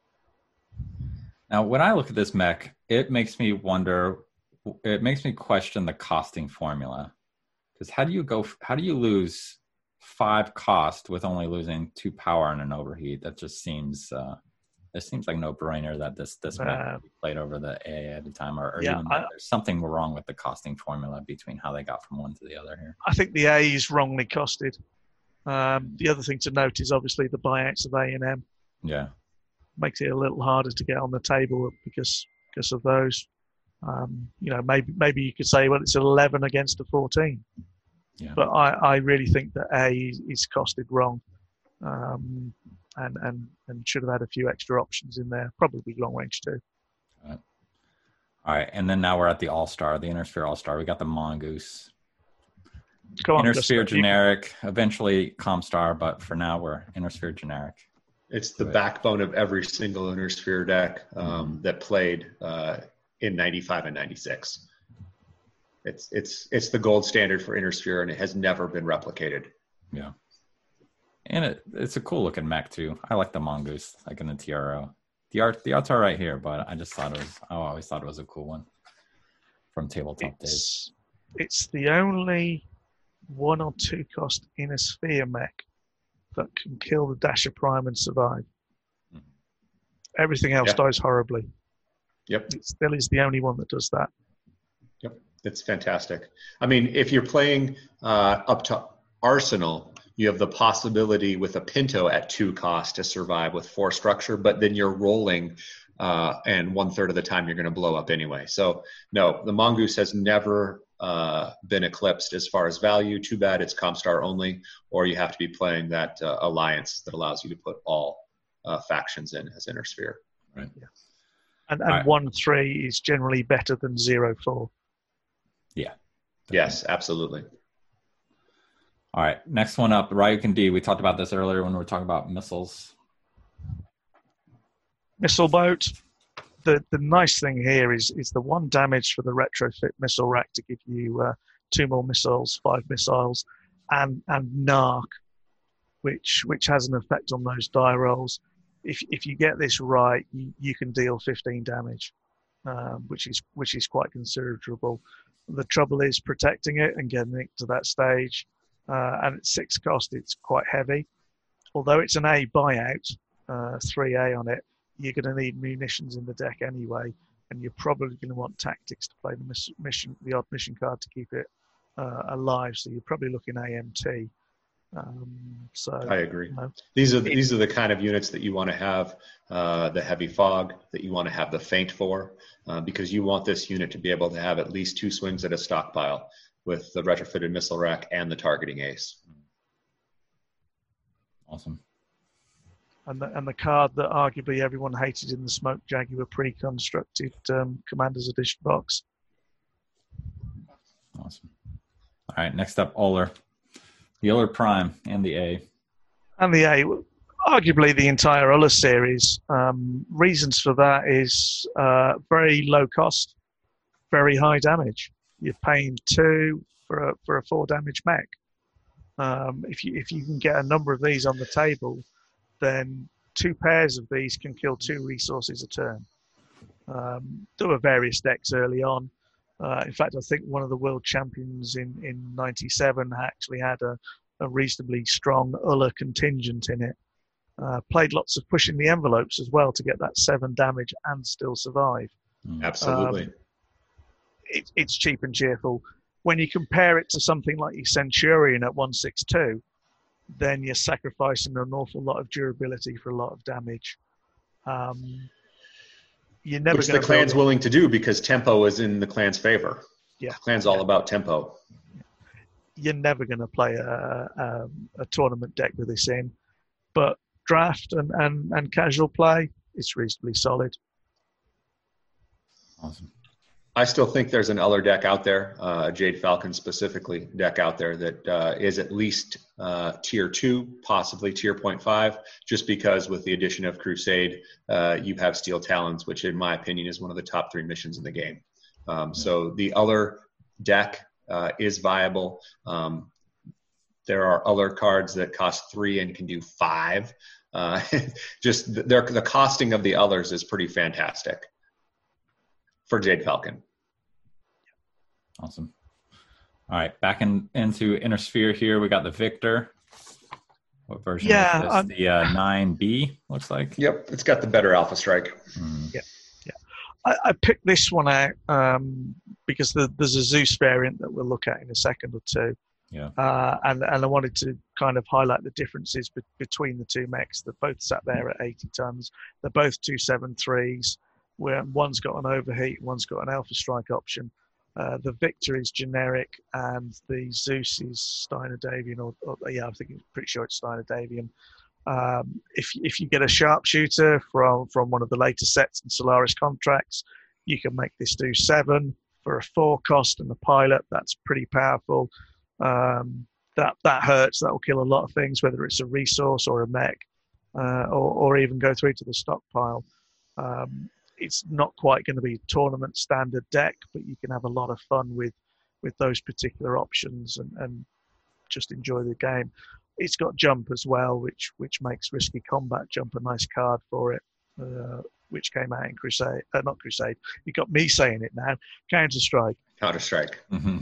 S1: Now, when I look at this mech, it makes me wonder, it makes me question the costing formula. Because how do you go, how do you lose five cost with only losing two power and an overheat? That just seems, uh, it seems like no brainer that this this mech uh, could be played over the A A at a time, or, or
S2: yeah,
S1: even
S2: I,
S1: there's something wrong with the costing formula between how they got from one to the other here.
S2: I think the A is wrongly costed. Um, the other thing to note is obviously the buyouts of A and M.
S1: Yeah.
S2: Makes it a little harder to get on the table because because of those. Um, you know, maybe maybe you could say, well, it's eleven against a fourteen.
S1: Yeah.
S2: But I, I really think that A is, is costed wrong, um, and and and should have had a few extra options in there. Probably long range too.
S1: All right. All right, and then now we're at the All Star, the Inner Sphere All Star. We got the Mongoose.
S2: Go on,
S1: Inner Sphere generic, eventually Comstar, but for now we're Inner Sphere generic.
S3: It's the backbone of every single Inner Sphere deck um, that played uh, in ninety-five and ninety-six. It's it's it's the gold standard for Inner Sphere, and it has never been replicated.
S1: Yeah, and it it's a cool looking mech too. I like the Mongoose, like in the T R O. The art the art's all right here, but I just thought it was. I always thought it was a cool one from tabletop
S2: it's,
S1: days.
S2: It's the only one or two cost Inner Sphere mech that can kill the Dasher Prime and survive. Mm-hmm. Everything else yeah. dies horribly.
S3: Yep.
S2: It still is the only one that does that.
S3: Yep. It's fantastic. I mean, if you're playing uh, up to Arsenal, you have the possibility with a Pinto at two cost to survive with four structure, but then you're rolling uh, and one third of the time you're going to blow up anyway. So no, the Mongoose has never Uh, been eclipsed as far as value. Too bad it's Comstar only, or you have to be playing that uh, alliance that allows you to put all uh, factions in as Inner Sphere.
S1: Right.
S2: Yeah. And, and right. one three is generally better than zero four.
S1: Yeah.
S3: Definitely. Yes, absolutely.
S1: All right. Next one up, Ryukin D. We talked about this earlier when we were talking about missiles.
S2: Missile boat. The the nice thing here is is the one damage for the retrofit missile rack to give you uh, two more missiles, five missiles, and and Narc, which which has an effect on those die rolls. If if you get this right, you, you can deal fifteen damage, um, which is which is quite considerable. The trouble is protecting it and getting it to that stage. Uh, and at six cost, it's quite heavy. Although it's an A buyout, uh, three A on it, you're going to need munitions in the deck anyway, and you're probably going to want tactics to play the mission, the odd mission card to keep it uh, alive. So you're probably looking A M T. Um, so
S3: I agree.
S2: You know,
S3: these are the, these are the kind of units that you want to have uh, the heavy fog, that you want to have the feint for, uh, because you want this unit to be able to have at least two swings at a stockpile with the retrofitted missile rack and the targeting ace.
S1: Awesome.
S2: And the, and the card that arguably everyone hated in the Smoke Jaguar pre-constructed um, Commander's Edition box.
S1: Awesome. All right, next up, Uller. The Uller Prime and the A.
S2: And the A, arguably the entire Uller series. Um, reasons for that is uh, very low cost, very high damage. You're paying two for a, for a four damage mech. Um, if you if you can get a number of these on the table, then two pairs of these can kill two resources a turn. Um, there were various decks early on. Uh, in fact, I think one of the world champions in, in ninety-seven actually had a, a reasonably strong Uller contingent in it. Uh, played lots of pushing the envelopes as well to get that seven damage and still survive.
S3: Absolutely.
S2: Um, it, it's cheap and cheerful. When you compare it to something like your Centurion at one sixty-two, then you're sacrificing an awful lot of durability for a lot of damage. Um, you're never
S3: Which the clan's willing to do because tempo is in the clan's favor.
S2: Yeah,
S3: the clan's all about tempo.
S2: You're never going to play a, a, a tournament deck with this in, but draft and, and, and casual play, it's reasonably solid.
S1: Awesome.
S3: I still think there's an Uller deck out there, uh, a Jade Falcon specifically deck out there that uh, is at least uh, tier two, possibly tier point five, just because with the addition of Crusade, uh, you have Steel Talons, which in my opinion is one of the top three missions in the game. Um, so the Uller deck uh, is viable. Um, there are Uller cards that cost three and can do five. Uh, just the, the costing of the Ullers is pretty fantastic for Jade Falcon.
S1: Awesome. All right, back in into Inner Sphere here. We got the Victor. What version
S2: yeah,
S1: is this?
S2: um,
S1: The uh, nine B, looks like.
S3: Yep, it's got the better Alpha Strike.
S1: Mm.
S2: Yeah, yeah. I, I picked this one out um, because the, there's a Zeus variant that we'll look at in a second or two.
S1: Yeah.
S2: Uh, and, and I wanted to kind of highlight the differences be- between the two mechs that both sat there at eighty tons. They're both two seventy-threes. Where one's got an overheat, one's got an Alpha Strike option. Uh, the Victor is generic, and the Zeus is Steiner Davian, or, or yeah, I think I'm pretty sure it's Steiner Davian. Um, if if you get a sharpshooter from from one of the later sets in Solaris contracts, you can make this do seven for a four cost and a pilot. That's pretty powerful. Um, that that hurts. That will kill a lot of things, whether it's a resource or a mech, uh, or or even go through to the stockpile. Um, It's not quite going to be tournament standard deck, but you can have a lot of fun with, with those particular options and, and just enjoy the game. It's got jump as well, which which makes Risky Combat Jump a nice card for it, uh, which came out in Crusade. Uh, not Crusade. You got me saying it now. Counter Strike.
S3: Counter Strike.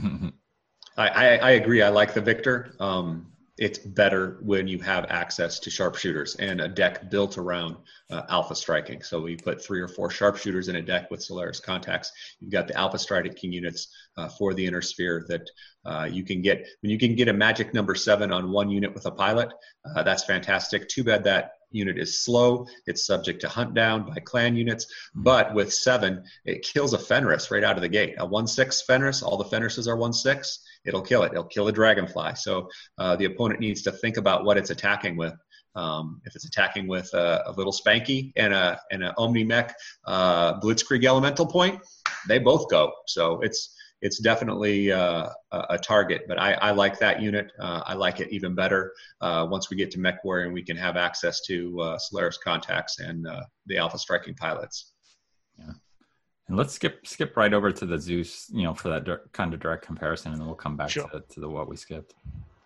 S3: I, I, I agree. I like the Victor. Um, it's better when you have access to sharpshooters and a deck built around uh, alpha striking. So we put three or four sharpshooters in a deck with Solaris contacts. You've got the alpha striking units uh, for the Inner Sphere that uh, you can get. When you can get a magic number seven on one unit with a pilot, uh, that's fantastic. Too bad that unit is slow. It's subject to hunt down by clan units. But with seven, it kills a Fenris right out of the gate. A one six Fenris, all the Fenrises are one six. It'll kill it. It'll kill a dragonfly. So uh, the opponent needs to think about what it's attacking with. Um, if it's attacking with a, a little Spanky and a and an Omni Mech uh, Blitzkrieg Elemental Point, they both go. So it's it's definitely uh, a, a target. But I, I like that unit. Uh, I like it even better uh, once we get to Mech Warrior and we can have access to uh, Solaris contacts and uh, the Alpha Striking pilots.
S1: Yeah. And let's skip skip right over to the Zeus, you know, for that dir- kind of direct comparison, and then we'll come back
S2: Sure.
S1: to, to the what we skipped.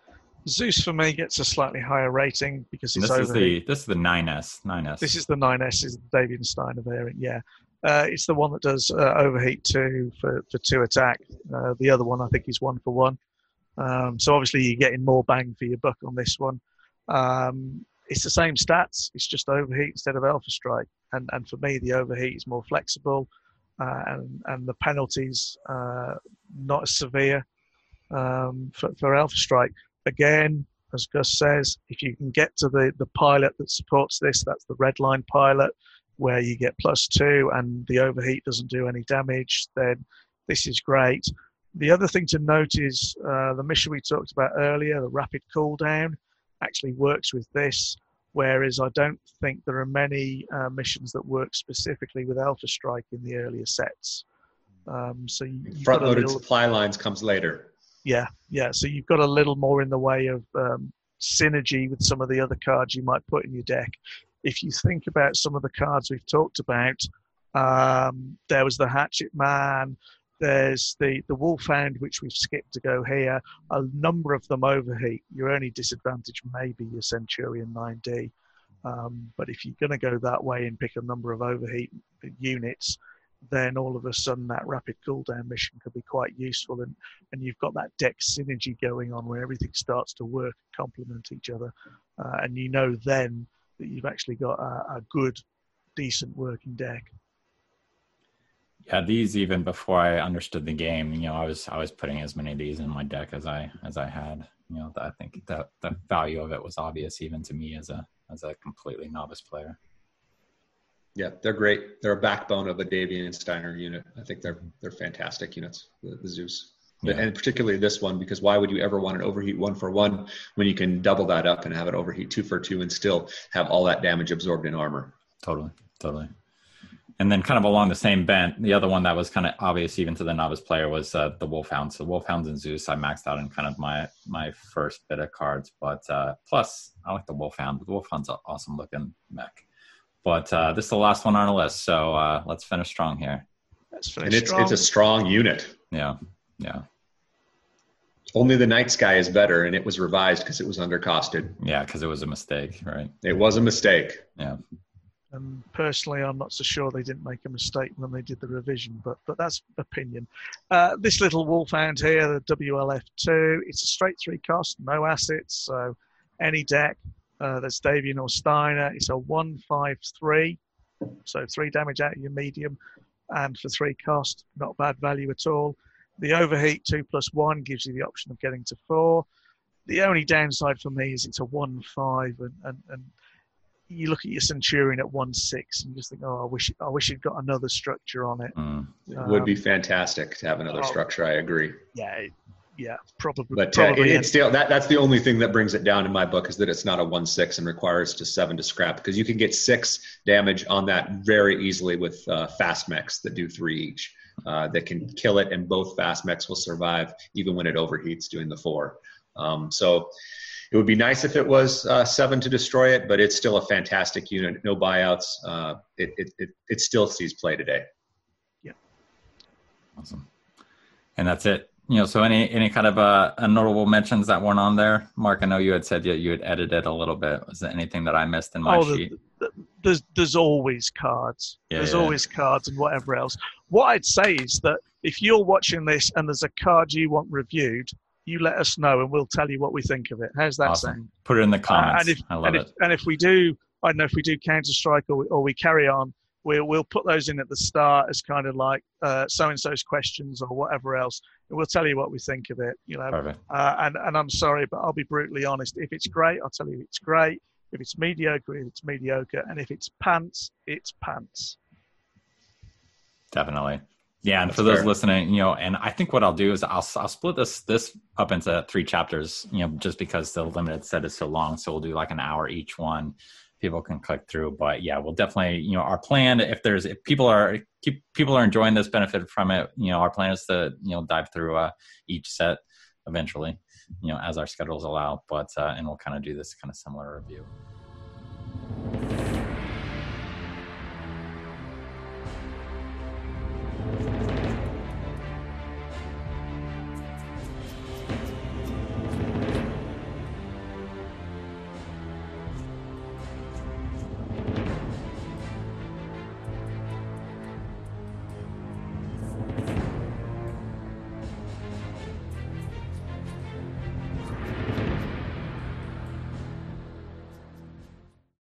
S2: Zeus for me gets a slightly higher rating because it's
S1: this
S2: overheat.
S1: is the this is the nine S nine S.
S2: This is the nine S, is the Davian Steiner variant. Yeah, uh, it's the one that does uh, overheat two for for two attack. Uh, the other one I think is one for one. Um, so obviously you're getting more bang for your buck on this one. Um, it's the same stats. It's just overheat instead of Alpha Strike. And and for me, the overheat is more flexible, uh, and and the penalties uh, not as severe um, for for Alpha Strike. Again, as Gus says, if you can get to the, the pilot that supports this, that's the red line pilot, where you get plus two and the overheat doesn't do any damage, then this is great. The other thing to note is uh, the mission we talked about earlier, the rapid cooldown, actually works with this, whereas I don't think there are many uh, missions that work specifically with Alpha Strike in the earlier sets. Um, so you,
S3: front-loaded little... supply lines comes later.
S2: Yeah, yeah. So you've got a little more in the way of um, synergy with some of the other cards you might put in your deck. If you think about some of the cards we've talked about, um, there was the Hatchet Man, there's the, the Wolfhound, which we've skipped to go here. A number of them overheat. Your only disadvantage may be your Centurion nine D. Um, but if you're going to go that way and pick a number of overheat units, then all of a sudden that rapid cooldown mission could be quite useful, and, and you've got that deck synergy going on where everything starts to work and complement each other, uh, and you know then that you've actually got a, a good, decent working deck.
S1: Yeah, these even before I understood the game, you know, I was I was putting as many of these in my deck as I as I had. You know, I think that the value of it was obvious even to me as a as a completely novice player.
S3: Yeah, they're great. They're a backbone of a Davian Steiner unit. I think they're they're fantastic units, the, the Zeus. Yeah. And particularly this one, because why would you ever want an overheat one for one when you can double that up and have it overheat two for two and still have all that damage absorbed in armor?
S1: Totally, totally. And then kind of along the same bent, the other one that was kind of obvious even to the novice player was uh, the Wolfhounds. So Wolfhounds and Zeus I maxed out in kind of my my first bit of cards. But uh, plus, I like the Wolfhound. The Wolfhound's an awesome looking mech. But uh, this is the last one on our list, so uh, let's finish strong here.
S2: Let's finish
S3: and it's
S2: strong.
S3: It's a strong unit.
S1: Yeah, yeah.
S3: Only the Night Sky is better, and it was revised because it was undercosted.
S1: Yeah, because it was a mistake, right?
S3: It was a mistake.
S1: Yeah.
S2: And personally, I'm not so sure they didn't make a mistake when they did the revision, but but that's opinion. Uh, this little Wolfhound here, the W L F two, it's a straight three cost, no assets, so any deck. Uh, that's Davian or Steiner. It's a one five three, so three damage out of your medium, and for three cost, not bad value at all. The overheat two plus one gives you the option of getting to four. The only downside for me is it's a one five, and, and, and you look at your Centurion at one six, and you just think, oh, I wish I wish it'd got another structure on it.
S1: Mm.
S3: It
S2: um,
S3: would be fantastic to have another
S2: oh,
S3: structure. I agree.
S2: Yeah. It, Yeah, probably.
S3: But
S2: probably
S3: uh, it, it's still that. That's the only thing that brings it down in my book is that it's not a one six and requires just seven to scrap, because you can get six damage on that very easily with uh, fast mechs that do three each. Uh, that can kill it, and both fast mechs will survive even when it overheats doing the four. Um, so it would be nice if it was uh, seven to destroy it, but it's still a fantastic unit. No buyouts. Uh, it, it it it still sees play today.
S2: Yeah.
S1: Awesome. And that's it. You know, so any any kind of uh, notable mentions that weren't on there? Mark, I know you had said you, you had edited a little bit. Was there anything that I missed in my
S2: oh,
S1: sheet?
S2: The, the, there's there's always cards.
S1: Yeah,
S2: there's
S1: yeah.
S2: always cards and whatever else. What I'd say is that if you're watching this and there's a card you want reviewed, you let us know and we'll tell you what we think of it. How's that
S1: Awesome.
S2: sound?
S1: Put it in the
S2: Uh,
S1: comments.
S2: and if,
S1: I love
S2: and
S1: it.
S2: if, and if we do, I don't know if we do Counter-Strike or we, or we carry on, we'll, we'll put those in at the start as kind of like uh, so-and-so's questions or whatever else. And we'll tell you what we think of it. You know,
S1: Perfect.
S2: uh, and, and I'm sorry, but I'll be brutally honest. If it's great, I'll tell you it's great. If it's mediocre, it's mediocre. And if it's pants, it's pants.
S1: Definitely. Yeah, and
S3: That's
S1: for those
S3: fair.
S1: listening, you know, and I think what I'll do is I'll I'll split this this up into three chapters, you know, just because the limited set is so long. So we'll do like an hour each one. People can click through, but yeah, we'll definitely, you know, our plan, if there's if people are keep people are enjoying this, benefit from it, you know, our plan is to, you know, dive through uh, each set eventually, you know, as our schedules allow. But uh, and we'll kind of do this kind of similar review.